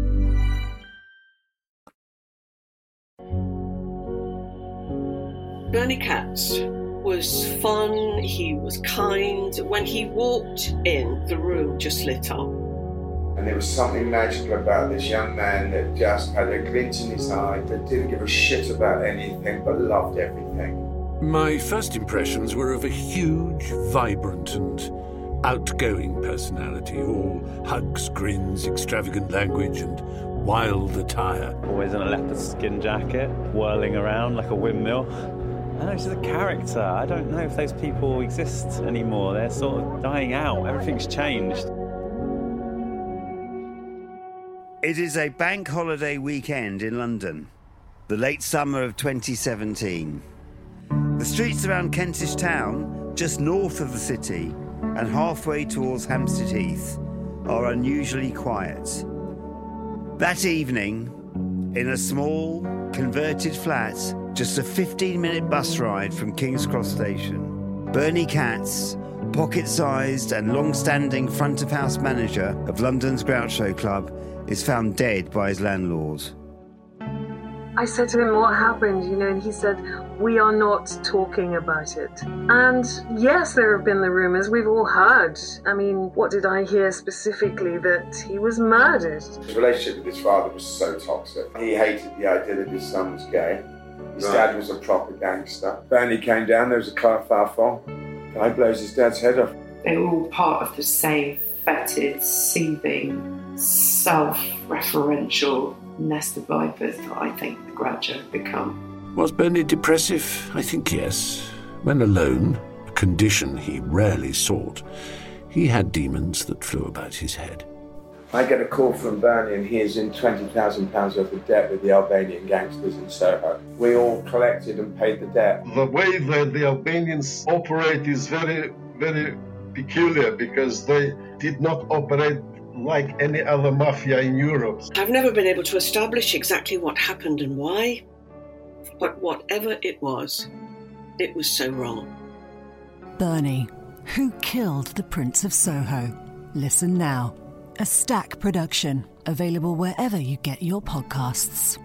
Bernie Katz was fun, he was kind. When he walked in, the room just lit up. And there was something magical about this young man that just had a glint in his eye, that didn't give a shit about anything but loved everything. My first impressions were of a huge, vibrant and outgoing personality, all hugs, grins, extravagant language and wild attire. Always in a leopard skin jacket, whirling around like a windmill. I know, she's a character. I don't know if those people exist anymore. They're sort of dying out. Everything's changed. It is a bank holiday weekend in London, the late summer of twenty seventeen. The streets around Kentish Town, just north of the city and halfway towards Hampstead Heath, are unusually quiet. That evening, in a small, converted flat, just a fifteen-minute bus ride from King's Cross Station, Bernie Katz, pocket-sized and long-standing front-of-house manager of London's Groucho Club, is found dead by his landlord. I said to him, what happened, you know, and he said, we are not talking about it. And yes, there have been the rumours, we've all heard. I mean, what did I hear specifically? That he was murdered. His relationship with his father was so toxic. He hated the idea that his son was gay. His right. dad was a proper gangster. Bernie came down, there was a kerfuffle. Guy blows his dad's head off. They're all part of the same fetid, seething, self-referential nest of vipers that I think the Groucho have become. Was Bernie depressive? I think yes. When alone, a condition he rarely sought, he had demons that flew about his head. I get a call from Bernie and he is in twenty thousand pounds worth of debt with the Albanian gangsters in Soho. We all collected and paid the debt. The way that the Albanians operate is very, very peculiar because they did not operate like any other mafia in Europe. I've never been able to establish exactly what happened and why, but whatever it was, it was so wrong. Bernie, who killed the Prince of Soho? Listen now. A Stack production, available wherever you get your podcasts.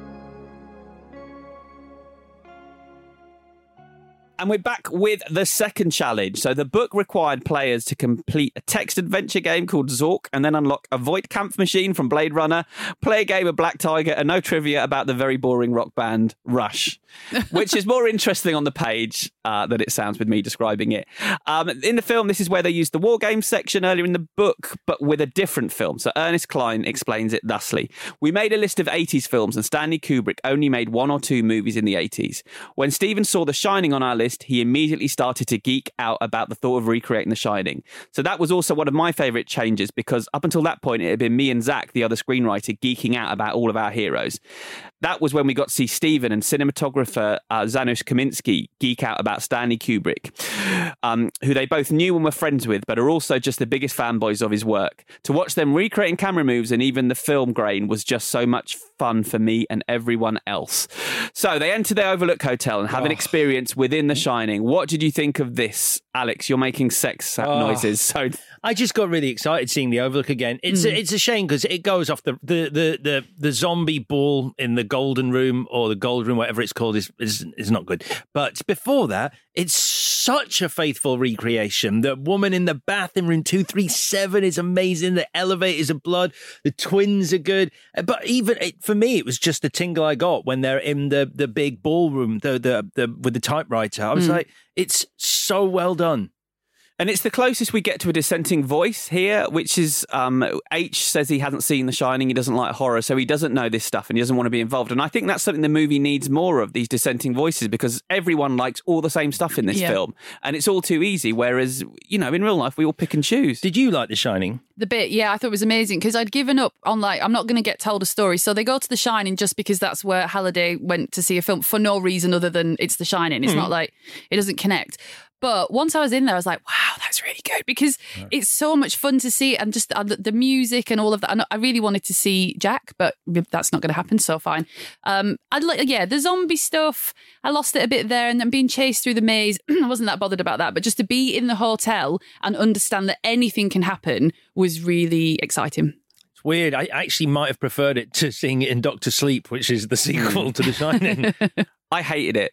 And we're back with the second challenge. So the book required players to complete a text adventure game called Zork and then unlock a Voight-Kampff machine from Blade Runner, play a game of Black Tiger and no trivia about the very boring rock band Rush, which is more interesting on the page uh, than it sounds with me describing it. Um, in the film, this is where they used the war games section earlier in the book, but with a different film. So Ernest Cline explains it thusly. We made a list of eighties films and Stanley Kubrick only made one or two movies in the eighties. When Stephen saw The Shining on our list, he immediately started to geek out about the thought of recreating The Shining. So that was also one of my favourite changes because up until that point, it had been me and Zach, the other screenwriter, geeking out about all of our heroes. That was when we got to see Stephen and cinematographer uh, Janusz Kaminski geek out about Stanley Kubrick, um, who they both knew and were friends with, but are also just the biggest fanboys of his work. To watch them recreating camera moves and even the film grain was just so much fun for me and everyone else. So they enter the Overlook Hotel and have oh. an experience within The Shining. What did you think of this, Alex? You're making sex oh. noises. So I just got really excited seeing the Overlook again. It's mm. a, it's a shame because it goes off the the, the the the zombie ball in the Golden Room or the Gold Room, whatever it's called, is is, is not good. But before that, it's such a faithful recreation. The woman in the bath in room two three seven is amazing. The elevators of blood. The twins are good. But even it, for me, it was just the tingle I got when they're in the the big ballroom, the the, the with the typewriter. I was mm. like, it's so well done. And it's the closest we get to a dissenting voice here, which is um, H says he hasn't seen The Shining, he doesn't like horror, so he doesn't know this stuff and he doesn't want to be involved. And I think that's something the movie needs more of, these dissenting voices, because everyone likes all the same stuff in this yeah. film. And it's all too easy, whereas, you know, in real life, we all pick and choose. Did you like The Shining? The bit, yeah, I thought it was amazing because I'd given up on, like, I'm not going to get told a story. So they go to The Shining just because that's where Halliday went to see a film for no reason other than it's The Shining. It's mm. not like, it doesn't connect. But once I was in there, I was like, wow, that's really good because yeah. it's so much fun to see and just uh, the music and all of that. And I really wanted to see Jack, but that's not going to happen, so fine. Um, I'd like, yeah, the zombie stuff, I lost it a bit there, and then being chased through the maze, I wasn't that bothered about that. But just to be in the hotel and understand that anything can happen was really exciting. It's weird. I actually might have preferred it to seeing it in Doctor Sleep, which is the sequel to The Shining. I hated it.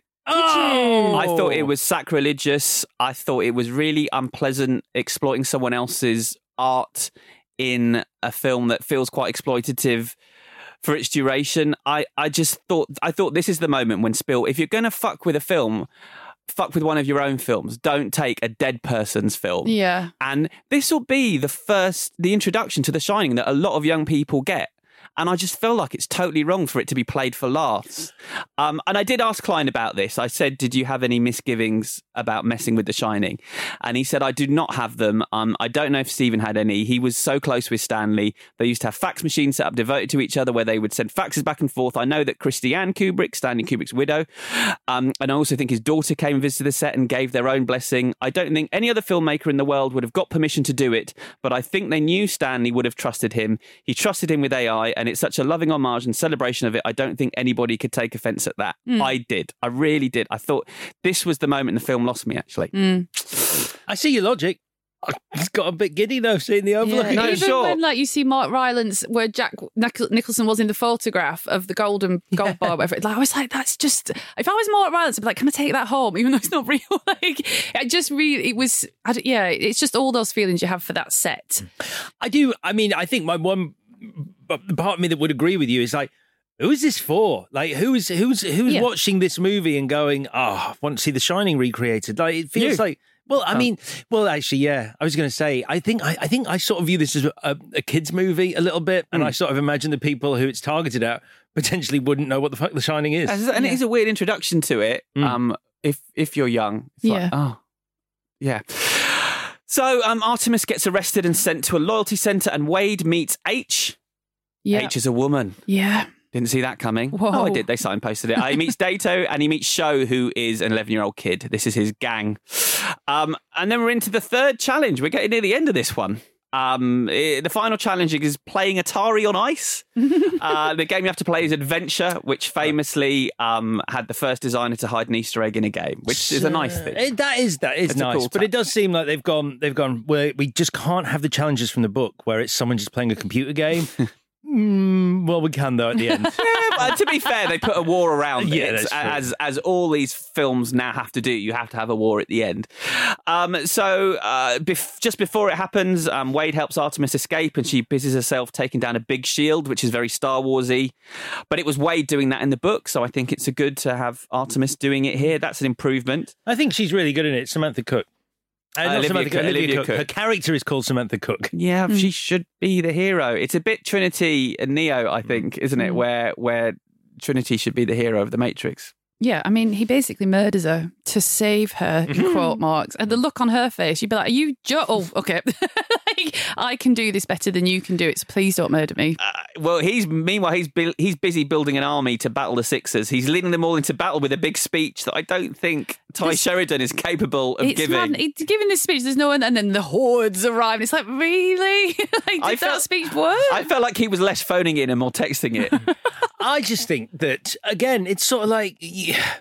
Oh! I thought it was sacrilegious. I thought it was really unpleasant exploiting someone else's art in a film that feels quite exploitative for its duration. I, I just thought I thought this is the moment when Spiel, if you're going to fuck with a film, fuck with one of your own films. Don't take a dead person's film. Yeah. And this will be the first, the introduction to The Shining that a lot of young people get. And I just feel like it's totally wrong for it to be played for laughs. Um, and I did ask Klein about this. I said, did you have any misgivings about messing with The Shining? And he said, I do not have them. Um, I don't know if Stephen had any. He was so close with Stanley. They used to have fax machines set up devoted to each other where they would send faxes back and forth. I know that Christiane Kubrick, Stanley Kubrick's widow, um, and I also think his daughter came and visited the set and gave their own blessing. I don't think any other filmmaker in the world would have got permission to do it, but I think they knew Stanley would have trusted him. He trusted him with A I, and it's such a loving homage and celebration of it. I don't think anybody could take offence at that. Mm. I did. I really did. I thought this was the moment the film lost me, actually. Mm. I see your logic. It's got a bit giddy though, seeing the overlook. Yeah. No, Even sure. when like you see Mark Rylance, where Jack Nich- Nicholson was in the photograph of the golden gold yeah. bar, whatever. Like, I was like, that's just. If I was Mark Rylance, I'd be like, can I take that home, even though it's not real? Like, I just really, it was. I don't, yeah, it's just all those feelings you have for that set. I do. I mean, I think my one part of me that would agree with you is like, who is this for? Like, who is who's who's yeah. watching this movie and going, oh, I want to see The Shining recreated? Like, it feels you. like. Well, I mean, well, actually, yeah. I was going to say, I think, I, I think I sort of view this as a, a kids' movie a little bit, and mm. I sort of imagine the people who it's targeted at potentially wouldn't know what the fuck The Shining is, and yeah. it is a weird introduction to it. Mm. Um, if if you're young, it's yeah, like, oh, yeah. So, um, Artemis gets arrested and sent to a loyalty centre, and Wade meets H. Yeah. H is a woman. Yeah. Didn't see that coming. Whoa. Oh, I did. They signposted it. Uh, he meets Dato and he meets Sho, who is an eleven-year-old kid. This is his gang. Um, and then we're into the third challenge. We're getting near the end of this one. Um, it, the final challenge is playing Atari on ice. uh, the game you have to play is Adventure, which famously um, had the first designer to hide an Easter egg in a game, which is a nice thing. It, that is that is it's nice, cool but it does seem like they've gone. They've gone. Well, we just can't have the challenges from the book where it's someone just playing a computer game. Mm, well, we can though at the end. Yeah, but to be fair, they put a war around yeah, it, as as all these films now have to do. You have to have a war at the end. Um, so uh, bef- just before it happens, um, Wade helps Artemis escape, and she busies herself taking down a big shield, which is very Star Warsy. But it was Wade doing that in the book, so I think it's a good to have Artemis doing it here. That's an improvement. I think she's really good in it, Samantha Cook. Uh, not Olivia Samantha Cook, Cook, Olivia Olivia Cook. Cook. Her character is called Samantha Cook. Yeah, Mm. she should be the hero. It's a bit Trinity and Neo, I think, isn't it? Mm. Where where Trinity should be the hero of the Matrix. Yeah, I mean, he basically murders her to save her, in quote marks. And the look on her face, you'd be like, are you jo- Oh, okay. Like, I can do this better than you can do it, so please don't murder me. Uh, well, he's meanwhile, he's bu- he's busy building an army to battle the Sixers. He's leading them all into battle with a big speech that I don't think Ty This- Sheridan is capable of It's giving. mad. He's giving this speech, there's no one, and then the hordes arrive. And it's like, really? Like, did I that felt- speech work? I felt like he was less phoning in and more texting it. I just think that, again, it's sort of like, yeah,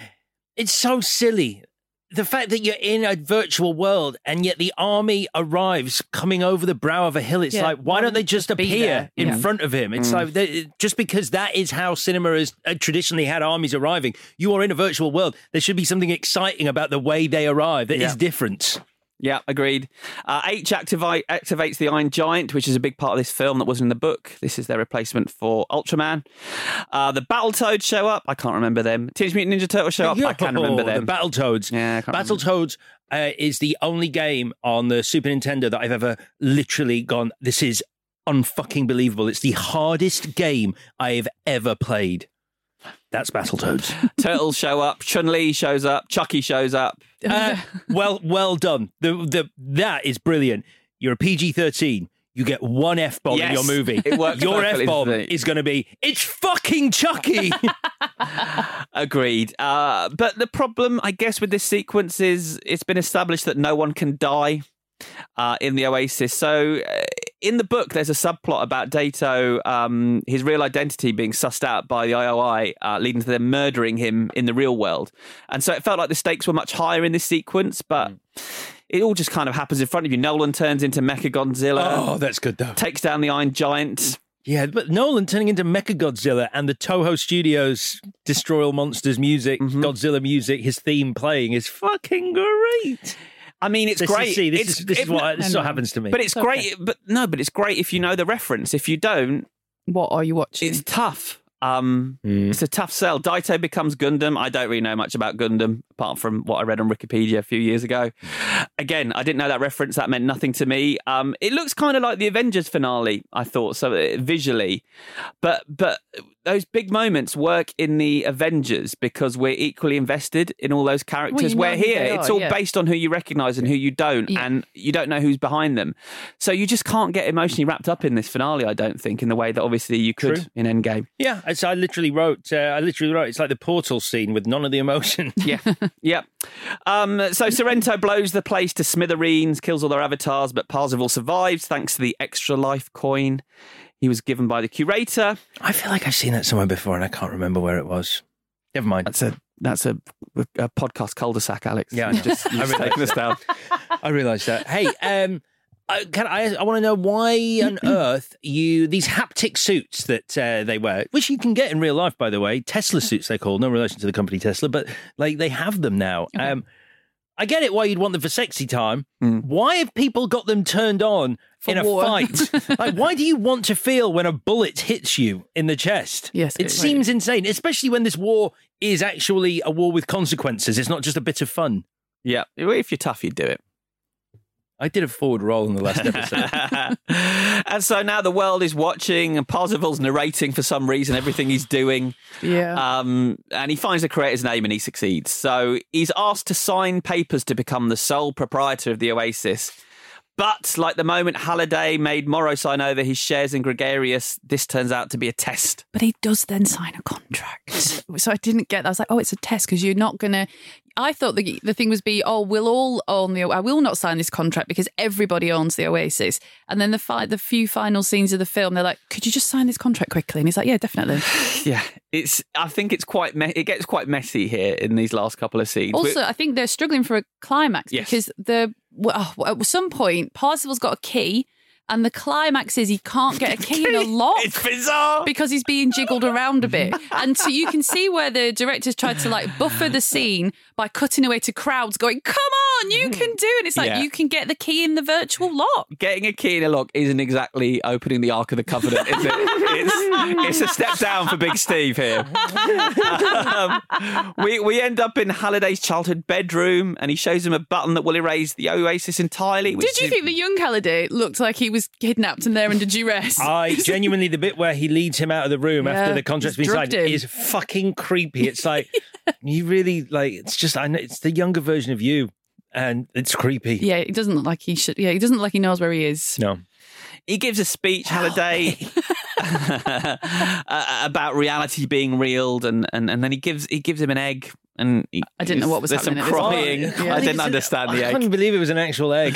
it's so silly. The fact that you're in a virtual world and yet the army arrives coming over the brow of a hill. It's Yeah, like, why why don't they not just just be appear there? in Yeah. front of him? It's Mm. like, they, just because that is how cinema has uh, traditionally had armies arriving. You are in a virtual world. There should be something exciting about the way they arrive that Yeah. is different. Yeah, agreed. Uh, H activi- activates the Iron Giant, which is a big part of this film that wasn't in the book. This is their replacement for Ultraman. Uh, the Battletoads show up. I can't remember them. Teenage Mutant Ninja Turtles show up. I can remember them. The Battletoads. Yeah, I can't remember. Battletoads uh, is the only game on the Super Nintendo that I've ever literally gone, this is unfucking believable. It's the hardest game I have ever played. That's Battletoads. Turtles show up. Chun-Li shows up. Chucky shows up. Uh, well, well done. The the that is brilliant. You're a P G thirteen. You get one F-bomb in Yes, your movie. it works Your perfectly, F-bomb doesn't it? is going to be, it's fucking Chucky. Agreed. Uh, but the problem, I guess, with this sequence is it's been established that no one can die uh, in the Oasis. So uh, in the book, there's a subplot about Dato, um, his real identity being sussed out by the I O I, uh, leading to them murdering him in the real world. And so it felt like the stakes were much higher in this sequence, but it all just kind of happens in front of you. Nolan turns into Mechagodzilla. Oh, that's good, though. Takes down the Iron Giant. Yeah, but Nolan turning into Mechagodzilla and the Toho Studios Destroy All Monsters music, Mm-hmm. Godzilla music, his theme playing is fucking great. I mean, it's This is- great. see, this it's, is- this is it- what- this is what happens to me. But it's It's great. But no, but it's great if you know the reference. If you don't, What are you watching? it's tough. Um, mm. It's a tough sell. Daito becomes Gundam. I don't really know much about Gundam, apart from what I read on Wikipedia a few years ago. Again, I didn't know that reference. That meant nothing to me. Um, it looks kind of like the Avengers finale, I thought, so uh, visually. But but those big moments work in the Avengers because we're equally invested in all those characters. Well, you know Where here, are, it's all yeah. based on who you recognise and who you don't, Yeah. and you don't know who's behind them. So you just can't get emotionally wrapped up in this finale, I don't think, in the way that obviously you could True. in Endgame. Yeah, it's, I literally wrote. Uh, I literally wrote. It's like the Portal scene with none of the emotion. Yeah, yeah. Um, so Sorrento blows the place to smithereens, kills all their avatars, but Parzival survives thanks to the extra life coin he was given by the curator. I feel like I've seen that somewhere before, and I can't remember where it was. Never mind. That's a that's a, a podcast cul-de-sac, Alex. Yeah, You've just, you've I just taken us down. I realised that. Hey, um, I, can I, I want to know why on earth you these haptic suits that uh, they wear, which you can get in real life, by the way, Tesla suits they're called, no relation to the company Tesla, but like they have them now. Okay. Um, I get it why you'd want them for sexy time. Mm. Why have people got them turned on For in war. a fight? Like, why do you want to feel when a bullet hits you in the chest? Yes, it right. seems insane, especially when this war is actually a war with consequences. It's not just a bit of fun. Yeah, if you're tough, you'd do it. I did a forward roll in the last episode. And so now the world is watching, and Parzival's narrating for some reason everything he's doing. Yeah. Um, and he finds the creator's name and he succeeds. So he's asked to sign papers to become the sole proprietor of the Oasis. But like the moment Halliday made Morrow sign over his shares in Gregarious, this turns out to be a test. But he does then sign a contract. So I didn't get that. I was like, oh, it's a test because you're not going to... I thought the the thing was be, oh, we'll all own the... I will not sign this contract because everybody owns the Oasis. And then the fi- the few final scenes of the film, they're like, could you just sign this contract quickly? And he's like, yeah, definitely. Yeah, it's. I think it's quite. Me- it gets quite messy here in these last couple of scenes. Also, I think they're struggling for a climax Yes. because the well, at some point, Parzival's got a key, and the climax is he can't get a key in a lock. It's bizarre because he's being jiggled around a bit, and so you can see where the directors tried to like buffer the scene by cutting away to crowds going, "Come on, you can do it!" It's like Yeah. you can get the key in the virtual lock. Getting a key in a lock isn't exactly opening the Ark of the Covenant, is it? It's, it's a step down for Big Steve here. Um, we we end up in Halliday's childhood bedroom, and he shows him a button that will erase the Oasis entirely. which Did you is- think the young Halliday looked like he was kidnapped and there under duress? I genuinely, the bit where he leads him out of the room Yeah, after the contract's he's been signed drugged him. is fucking creepy. It's like, you really, like, it's just, I know, it's the younger version of you, and it's creepy. Yeah, he doesn't look like he should. Yeah, he doesn't look like he knows where he is. No. He gives a speech, Halliday, uh, about reality being real, and, and, and then he gives he gives him an egg. And he, I didn't know what was there's happening some at this crying. point. Yeah. I didn't understand the I egg. can't believe it was an actual egg.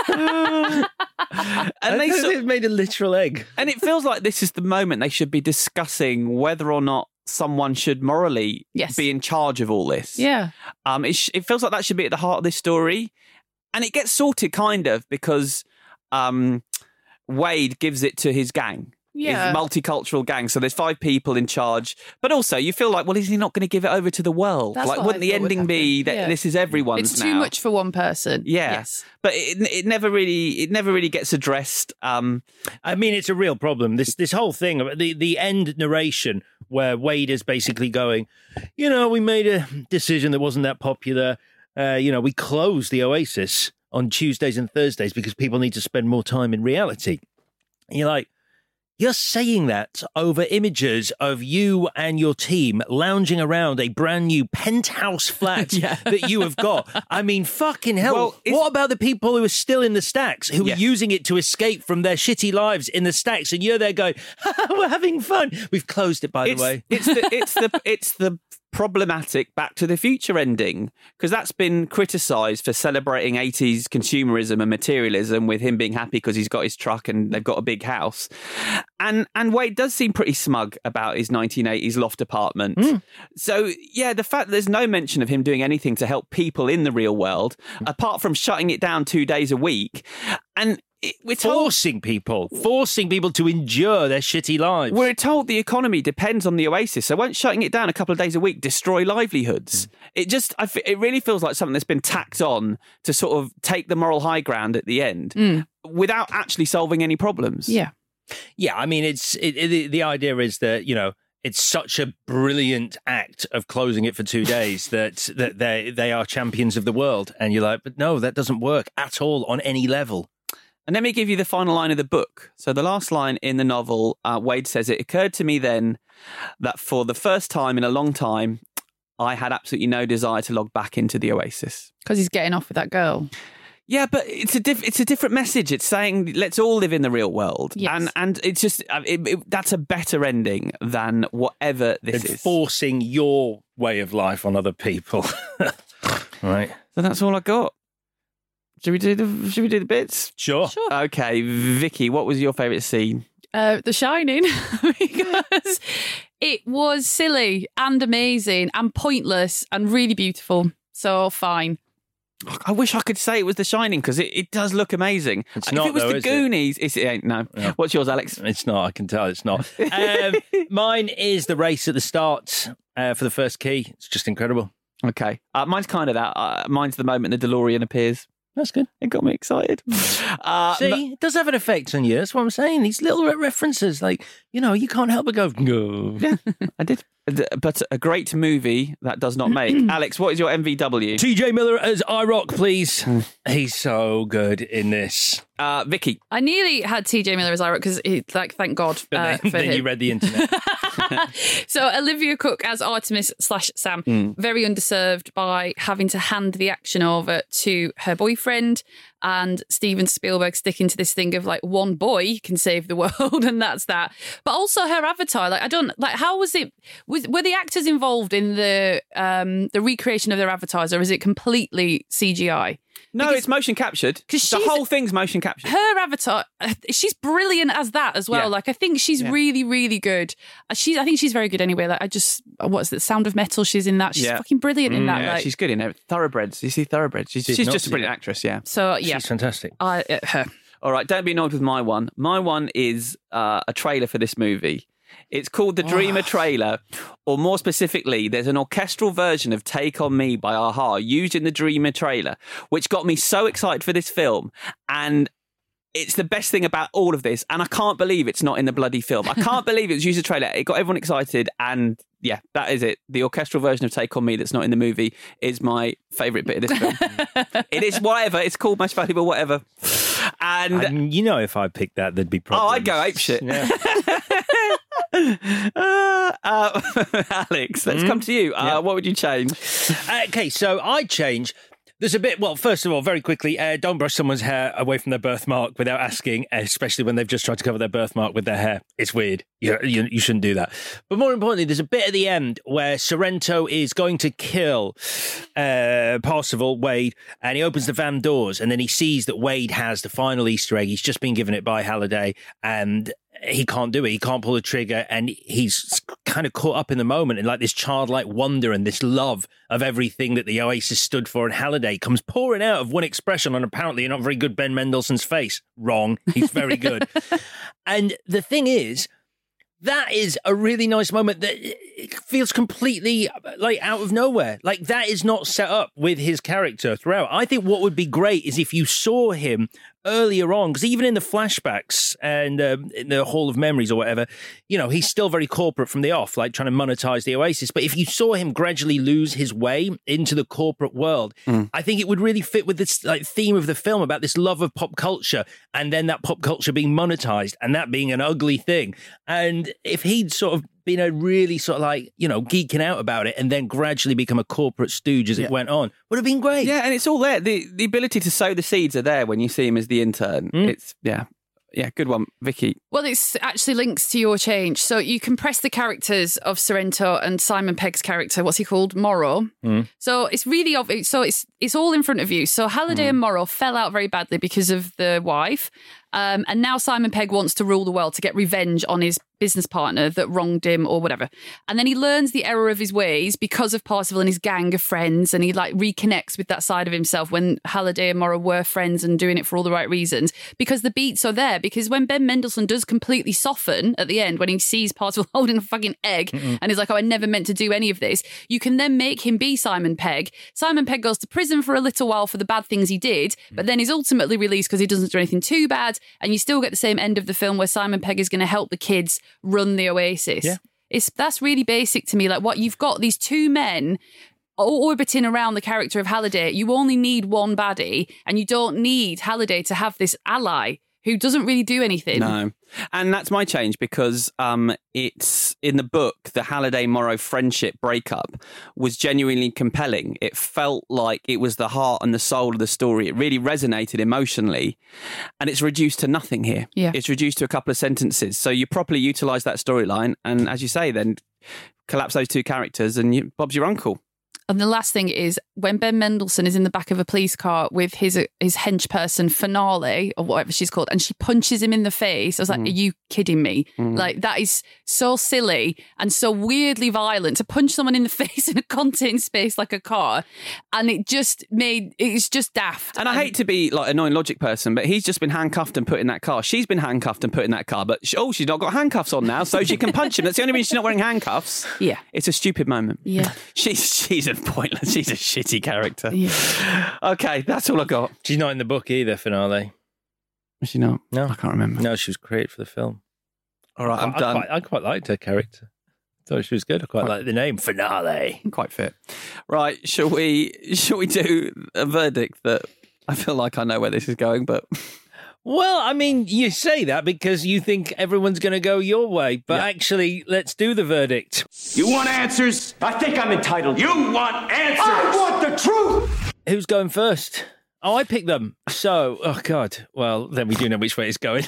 And they I thought sort- they'd made a literal egg. And it feels like this is the moment they should be discussing whether or not someone should morally Yes. be in charge of all this. Yeah. Um, it, sh- it feels like that should be at the heart of this story. And it gets sorted kind of because um, Wade gives it to his gang. Yeah. His multicultural gang. So there's five people in charge. But also you feel like, well, is he not going to give it over to the world? That's like, what wouldn't I the thought would ending be that happen. Yeah. this is everyone's It's now? too much for one person. Yeah. Yes. But it, it never really it never really gets addressed. Um, I mean, it's a real problem. This this whole thing, the the end narration where Wade is basically going, you know, we made a decision that wasn't that popular. Uh, you know, we closed the Oasis on Tuesdays and Thursdays because people need to spend more time in reality. And you're like, you're saying that over images of you and your team lounging around a brand new penthouse flat Yeah. that you have got. I mean, fucking hell. Well, it's- what about the people who are still in the stacks, who Yes. are using it to escape from their shitty lives in the stacks? And you're there going, we're having fun. We've closed it, by it's, the way. it's the it's the it's the problematic Back to the Future ending, because that's been criticised for celebrating eighties consumerism and materialism, with him being happy because he's got his truck and they've got a big house. And and Wade does seem pretty smug about his nineteen eighties loft apartment. Mm. So yeah, the fact that there's no mention of him doing anything to help people in the real world, apart from shutting it down two days a week, and it, we're told Forcing people, forcing people to endure their shitty lives. We're told the economy depends on the Oasis, so won't shutting it down a couple of days a week destroy livelihoods? Mm. It just, I f- it really feels like something that's been tacked on to sort of take the moral high ground at the end, Mm. without actually solving any problems. Yeah. Yeah, I mean, it's it, it, the idea is that, you know, it's such a brilliant act of closing it for two days that that they they are champions of the world. And you're like, but no, that doesn't work at all on any level. And let me give you the final line of the book. So the last line in the novel, uh, Wade says, it occurred to me then that for the first time in a long time, I had absolutely no desire to log back into the Oasis. Because he's getting off with that girl. Yeah, but it's a diff- it's a different message. It's saying let's all live in the real world, yes. and and it's just it, it, that's a better ending than whatever this it's is. Forcing your way of life on other people, right? So that's all I got. Should we do the Should we do the bits? Sure. Sure. Okay, Vicky, what was your favourite scene? Uh, the Shining, because it was silly and amazing and pointless and really beautiful. So fine. I wish I could say it was The Shining because it, it does look amazing. It's if not, it was though, The is it? Goonies, it? It's, it ain't. No. Yeah. What's yours, Alex? It's not. I can tell it's not. Um, mine is the race at the start uh, for the first key. It's just incredible. Okay. Uh, mine's kind of that. Uh, mine's the moment the DeLorean appears. That's good. It got me excited. Uh, See, but- it does have an effect on you. That's what I'm saying. These little re- references, like, you know, you can't help but go, no. Yeah, I did. But a great movie that does not make. Alex, what is your M V W? T J Miller as I-Rock, please. He's so good in this. Uh, Vicky. I nearly had T J Miller as I because he like thank God But uh, then, for then him. you read the internet. So Olivia Cook as Artemis slash Sam, Mm. very underserved by having to hand the action over to her boyfriend, and Steven Spielberg sticking to this thing of like one boy can save the world and that's that. But also her avatar, like I don't like how was it? Was, were the actors involved in the um, the recreation of their avatars, or is it completely C G I? No, Because- it's motion captured. 'cause The she's- whole thing's motion captured. Her avatar, uh, she's brilliant as that as well. Yeah. Like I think she's Yeah. really, really good. Uh, She's, I think she's very good anyway. Like I just, uh, what's the Sound of Metal? She's in that. She's Yeah. fucking brilliant in Mm, that. yeah, like, she's good in it. Thoroughbreds. You see Thoroughbreds. She's, Did she's not just a see brilliant that. actress, yeah. so yeah, She's fantastic. I, uh, her. All right, don't be annoyed with my one. My one is uh, a trailer for this movie. It's called The Dreamer Trailer, or more specifically, there's an orchestral version of Take On Me by a-ha used in The Dreamer Trailer, which got me so excited for this film. And it's the best thing about all of this. And I can't believe it's not in the bloody film. I can't believe it was used as a trailer. It got everyone excited. And yeah, that is it. The orchestral version of Take On Me that's not in the movie is my favourite bit of this film. It is whatever. It's called Most Valuable Whatever. And And you know, if I picked that, there'd be problems. oh, I'd go apeshit. Yeah. uh, uh, Alex, let's Mm. come to you. Uh, Yeah. What would you change? Okay, so I change. There's a bit, well, first of all, very quickly, uh, don't brush someone's hair away from their birthmark without asking, especially when they've just tried to cover their birthmark with their hair. It's weird. You, you, you shouldn't do that. But more importantly, there's a bit at the end where Sorrento is going to kill uh, Parzival, Wade, and he opens the van doors, and then he sees that Wade has the final Easter egg. He's just been given it by Halliday, and he can't do it. He can't pull the trigger, and he's kind of caught up in the moment in like this childlike wonder and this love of everything that the Oasis stood for. And Halliday comes pouring out of one expression on apparently a not very good Ben Mendelsohn's face. Wrong. He's very good. And the thing is, that is a really nice moment that it feels completely like out of nowhere. Like that is not set up with his character throughout. I think what would be great is if you saw him earlier on, because even in the flashbacks and um, in the Hall of Memories or whatever, you know, he's still very corporate from the off, like trying to monetize the Oasis. But if you saw him gradually lose his way into the corporate world, mm. I think it would really fit with this like theme of the film about this love of pop culture and then that pop culture being monetized and that being an ugly thing. And if he'd sort of been a really sort of like, you know, geeking out about it and then gradually become a corporate stooge as yeah. it went on, would have been great. Yeah, and it's all there. The the ability to sow the seeds are there when you see him as the intern. Mm. It's, yeah. Yeah, good one, Vicky. Well, it's actually links to your change. So you compress the characters of Sorrento and Simon Pegg's character. What's he called? Morrow. Mm. So it's really obvious. So it's it's all in front of you. So Halliday mm. and Morrow fell out very badly because of the wife. Um, and now Simon Pegg wants to rule the world to get revenge on his business partner that wronged him or whatever. And then he learns the error of his ways because of Parzival and his gang of friends. And he like reconnects with that side of himself when Halliday and Morrow were friends and doing it for all the right reasons, because the beats are there. Because when Ben Mendelsohn does completely soften at the end, when he sees Parzival holding a fucking egg Mm-mm. and he's like, oh, I never meant to do any of this, you can then make him be Simon Pegg. Simon Pegg goes to prison for a little while for the bad things he did, but then he's ultimately released because he doesn't do anything too bad. And you still get the same end of the film where Simon Pegg is going to help the kids run the Oasis. Yeah. It's that's really basic to me. Like what you've got these two men orbiting around the character of Halliday. You only need one baddie, and you don't need Halliday to have this ally who doesn't really do anything. No. And that's my change because um, it's in the book, the Halliday-Morrow friendship breakup was genuinely compelling. It felt like it was the heart and the soul of the story. It really resonated emotionally. And it's reduced to nothing here. Yeah. It's reduced to a couple of sentences. So you properly utilise that storyline. And as you say, then collapse those two characters and you, Bob's your uncle. And the last thing is when Ben Mendelsohn is in the back of a police car with his his hench person Finale or whatever she's called, and she punches him in the face. I was like, mm. are you kidding me? Mm. Like that is so silly and so weirdly violent to punch someone in the face in a contained space like a car. And it just made, it's just daft. And I hate to be like an annoying logic person, but he's just been handcuffed and put in that car. She's been handcuffed and put in that car, but she, oh, she's not got handcuffs on now, so she can punch him. That's the only reason she's not wearing handcuffs. Yeah. It's a stupid moment. Yeah. She's, she's a pointless. She's a shitty character. Yeah. Okay, that's all I got. She's not in the book either, Finale. Is she not? No. I can't remember. No, she was created for the film. All right, I'm I, done. I quite, I quite liked her character. I thought she was good. I quite, quite liked the name, Finale. Quite fit. Right, shall we, shall we do a verdict that I feel like I know where this is going, but... Well, I mean, you say that because you think everyone's going to go your way, but yeah. actually, let's do the verdict. You want answers? I think I'm entitled. You want answers? I want the truth! Who's going first? Oh, I picked them. So, oh, God. Well, then we do know which way it's going.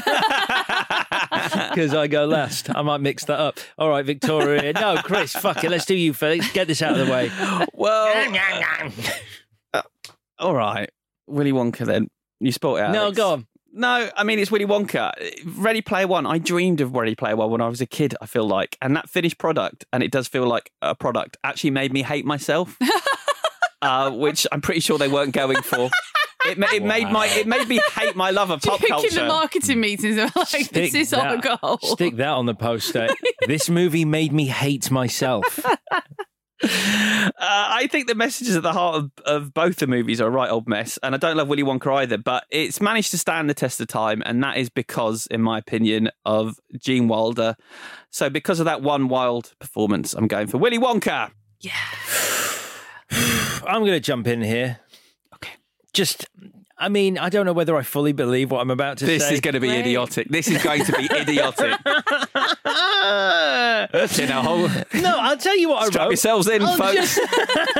Because I go last. I might mix that up. All right, Victoria. No, Chris, fuck it. Let's do you first. Get this out of the way. Well, uh, all right. Willy Wonka, then. You sport it out. No, go on. No, I mean, it's Willy Wonka. Ready Player One. I dreamed of Ready Player One when I was a kid, I feel like. And that finished product, and it does feel like a product, actually made me hate myself, uh, which I'm pretty sure they weren't going for. It, ma- it wow. made my it made me hate my love of pop culture. In the marketing meetings, I'm like, stick this is our goal. Stick that on the poster. This movie made me hate myself. Uh, I think the messages at the heart of, of both the movies are a right old mess, and I don't love Willy Wonka either, but it's managed to stand the test of time, and that is because, in my opinion, of Gene Wilder. So because of that one wild performance, I'm going for Willy Wonka. Yeah. I'm going to jump in here. Okay. Just... I mean, I don't know whether I fully believe what I'm about to this say. This is going to be Great. idiotic. This is going to be idiotic. You know, no, I'll tell you what I Strap wrote. yourselves in, I'll folks. Just...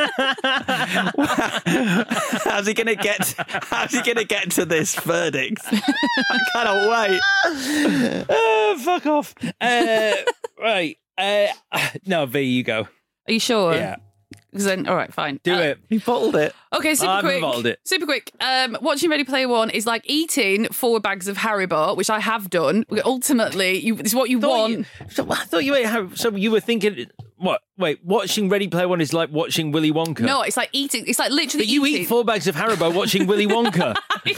how's he going to get? How's he going to get to this verdict? I cannot wait. Uh, fuck off. Uh, right. Uh, no, V, you go. Are you sure? Yeah. Then, all right, fine. Do uh, it. You bottled it. Okay, super I quick. bottled it. Super quick. Um, watching Ready Player One is like eating four bags of Haribo, which I have done. Ultimately, you, it's what you thought want. You, so, I thought you ate Haribo. So you were thinking, what? Wait, watching Ready Player One is like watching Willy Wonka. No, it's like eating. It's like literally. But you eating. eat four bags of Haribo watching Willy Wonka.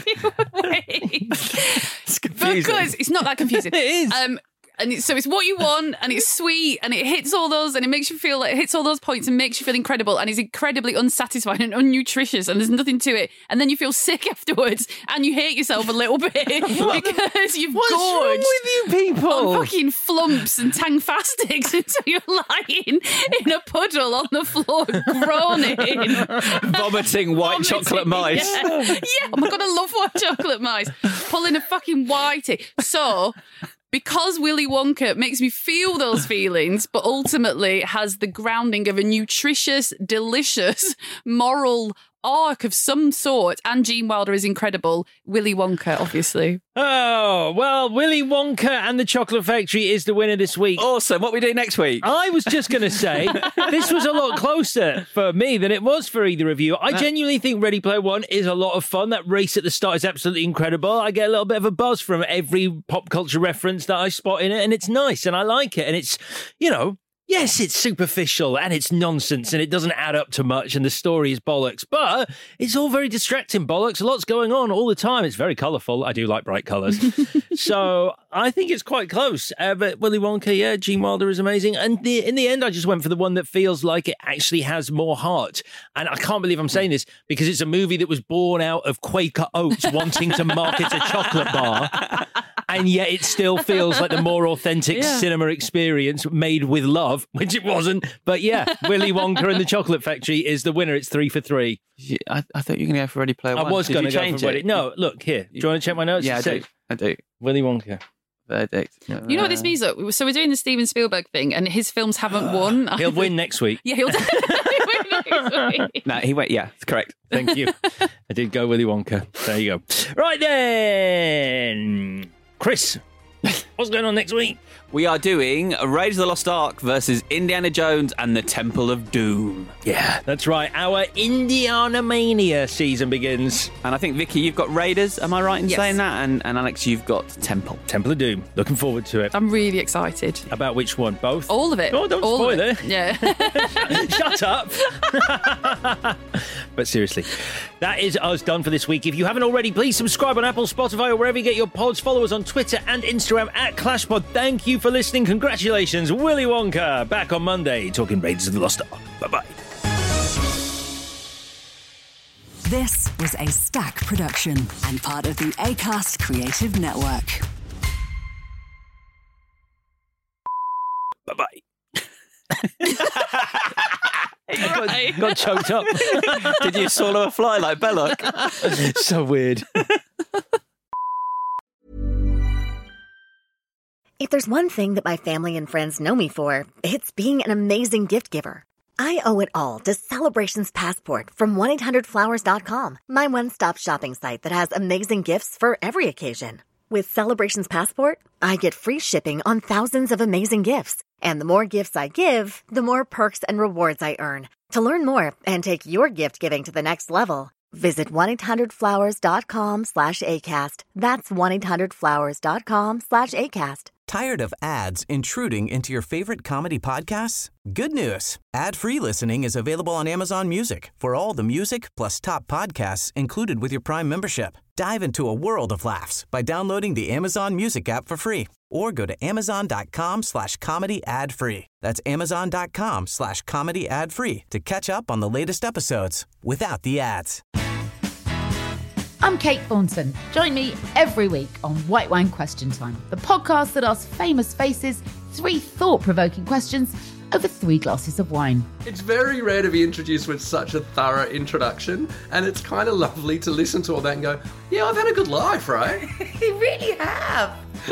It's confusing. Because it's not that confusing. It is. Um, And it's, so it's what you want, and it's sweet, and it hits all those, and it makes you feel like it hits all those points and makes you feel incredible, and it's incredibly unsatisfying and unnutritious, and there's nothing to it. And then you feel sick afterwards, and you hate yourself a little bit because you've What's gorged wrong with you people? on fucking flumps and tangfastics until you're lying in a puddle on the floor, groaning, vomiting white vomiting, chocolate mice. Yeah. yeah, oh my god, I love white chocolate mice. Pulling a fucking whitey. So. Because Willy Wonka makes me feel those feelings, but ultimately has the grounding of a nutritious, delicious, moral arc of some sort, and Gene Wilder is incredible. Willy Wonka, obviously. Oh, well, Willy Wonka and the Chocolate Factory is the winner this week. Awesome. What are we doing next week? I was just going to say, this was a lot closer for me than it was for either of you. I genuinely think Ready Player One is a lot of fun. That race at the start is absolutely incredible. I get a little bit of a buzz from every pop culture reference that I spot in it, and it's nice, and I like it. And it's, you know, yes, it's superficial and it's nonsense and it doesn't add up to much and the story is bollocks, but it's all very distracting bollocks. A lot's going on all the time. It's very colourful. I do like bright colours. So I think it's quite close. Uh, but Willy Wonka, yeah, Gene Wilder is amazing. And the, in the end, I just went for the one that feels like it actually has more heart. And I can't believe I'm saying this because it's a movie that was born out of Quaker Oats wanting to market a chocolate bar. and yet it still feels like the more authentic Yeah. cinema experience made with love, which it wasn't. But yeah, Willy Wonka and the Chocolate Factory is the winner. It's three for three. Yeah, I, I thought you were going to go for Ready Player I One. was Did going you to go change for it? Ready. No, look here. Do you want to check my notes? Yeah, I do. I do. Willy Wonka. Verdict. You know what this means, though? So we're doing the Steven Spielberg thing, and his films haven't won. He'll win next week. Yeah, he'll definitely win next week. No, he went. Yeah, it's correct. Thank you. I did go Willy Wonka. There you go. Right then, Chris, what's going on next week? We are doing Raiders of the Lost Ark versus Indiana Jones and the Temple of Doom. Yeah, that's right. Our Indiana Mania season begins. And I think, Vicky, you've got Raiders. Am I right in Yes. saying that? And, and Alex, you've got Temple. Temple of Doom. Looking forward to it. I'm really excited. About which one? Both? All of it. Oh, don't All spoil of it. Yeah. Shut up. But seriously, that is us done for this week. If you haven't already, please subscribe on Apple, Spotify, or wherever you get your pods. Follow us on Twitter and Instagram at ClashPod. Thank you for listening. Congratulations, Willy Wonka. Back on Monday, talking Raiders of the Lost Ark. Bye-bye. This was a Stack production and part of the Acast Creative Network. Bye-bye. got, got choked up. Did you swallow a fly like Belloc? So weird. If there's one thing that my family and friends know me for, it's being an amazing gift giver. I owe it all to Celebrations Passport from one eight hundred flowers dot com, my one-stop shopping site that has amazing gifts for every occasion. With Celebrations Passport, I get free shipping on thousands of amazing gifts. And the more gifts I give, the more perks and rewards I earn. To learn more and take your gift giving to the next level, visit one eight hundred flowers dot com slash ACAST. That's one eight hundred flowers dot com slash ACAST. Tired of ads intruding into your favorite comedy podcasts? Good news. Ad-free listening is available on Amazon Music for all the music plus top podcasts included with your Prime membership. Dive into a world of laughs by downloading the Amazon Music app for free or go to amazon.com slash comedy ad free. That's amazon.com slash comedy ad free to catch up on the latest episodes without the ads. I'm Kate Thornton. Join me every week on White Wine Question Time, the podcast that asks famous faces three thought-provoking questions over three glasses of wine. It's very rare to be introduced with such a thorough introduction, and it's kind of lovely to listen to all that and go, yeah, I've had a good life, right? You really have.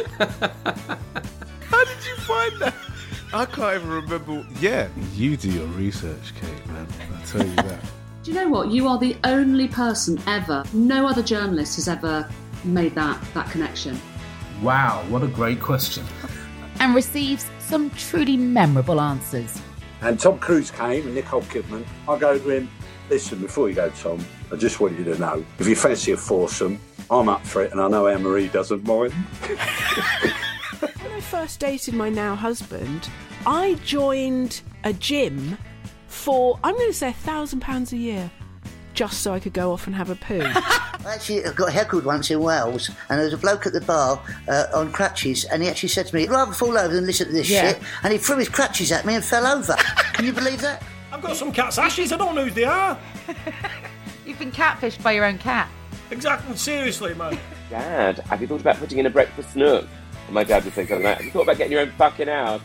How did you find that? I can't even remember. Yeah, you do your research, Kate, man. I'll tell you that. Do you know what? You are the only person ever, no other journalist has ever made that, that connection. Wow, what a great question. And receives some truly memorable answers. And Tom Cruise came and Nicole Kidman. I go to him, listen, before you go, Tom, I just want you to know, if you fancy a foursome, I'm up for it and I know Anne-Marie doesn't mind. When I first dated my now husband, I joined a gym for, I'm going to say, a thousand pounds a year, just so I could go off and have a poo. I actually got heckled once in Wales, and there was a bloke at the bar uh, on crutches, and he actually said to me, I'd rather fall over than listen to this Yeah. shit, and he threw his crutches at me and fell over. Can you believe that? I've got some cat's ashes, I don't know who they are. You've been catfished by your own cat. Exactly, seriously, man. Dad, have you thought about putting in a breakfast nook? And my dad would say something like, have you thought about getting your own fucking house?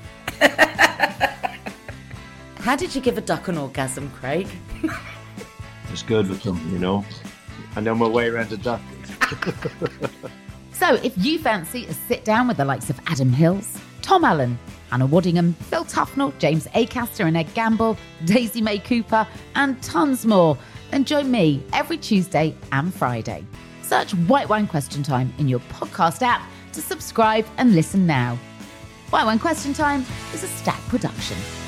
How did you give a duck an orgasm, Craig? It's good with them, you know. I know my way around a duck. So if you fancy a sit down with the likes of Adam Hills, Tom Allen, Anna Waddingham, Phil Tufnell, James Acaster and Ed Gamble, Daisy May Cooper, and tons more, then join me every Tuesday and Friday. Search White Wine Question Time in your podcast app to subscribe and listen now. White Wine Question Time is a Stack production.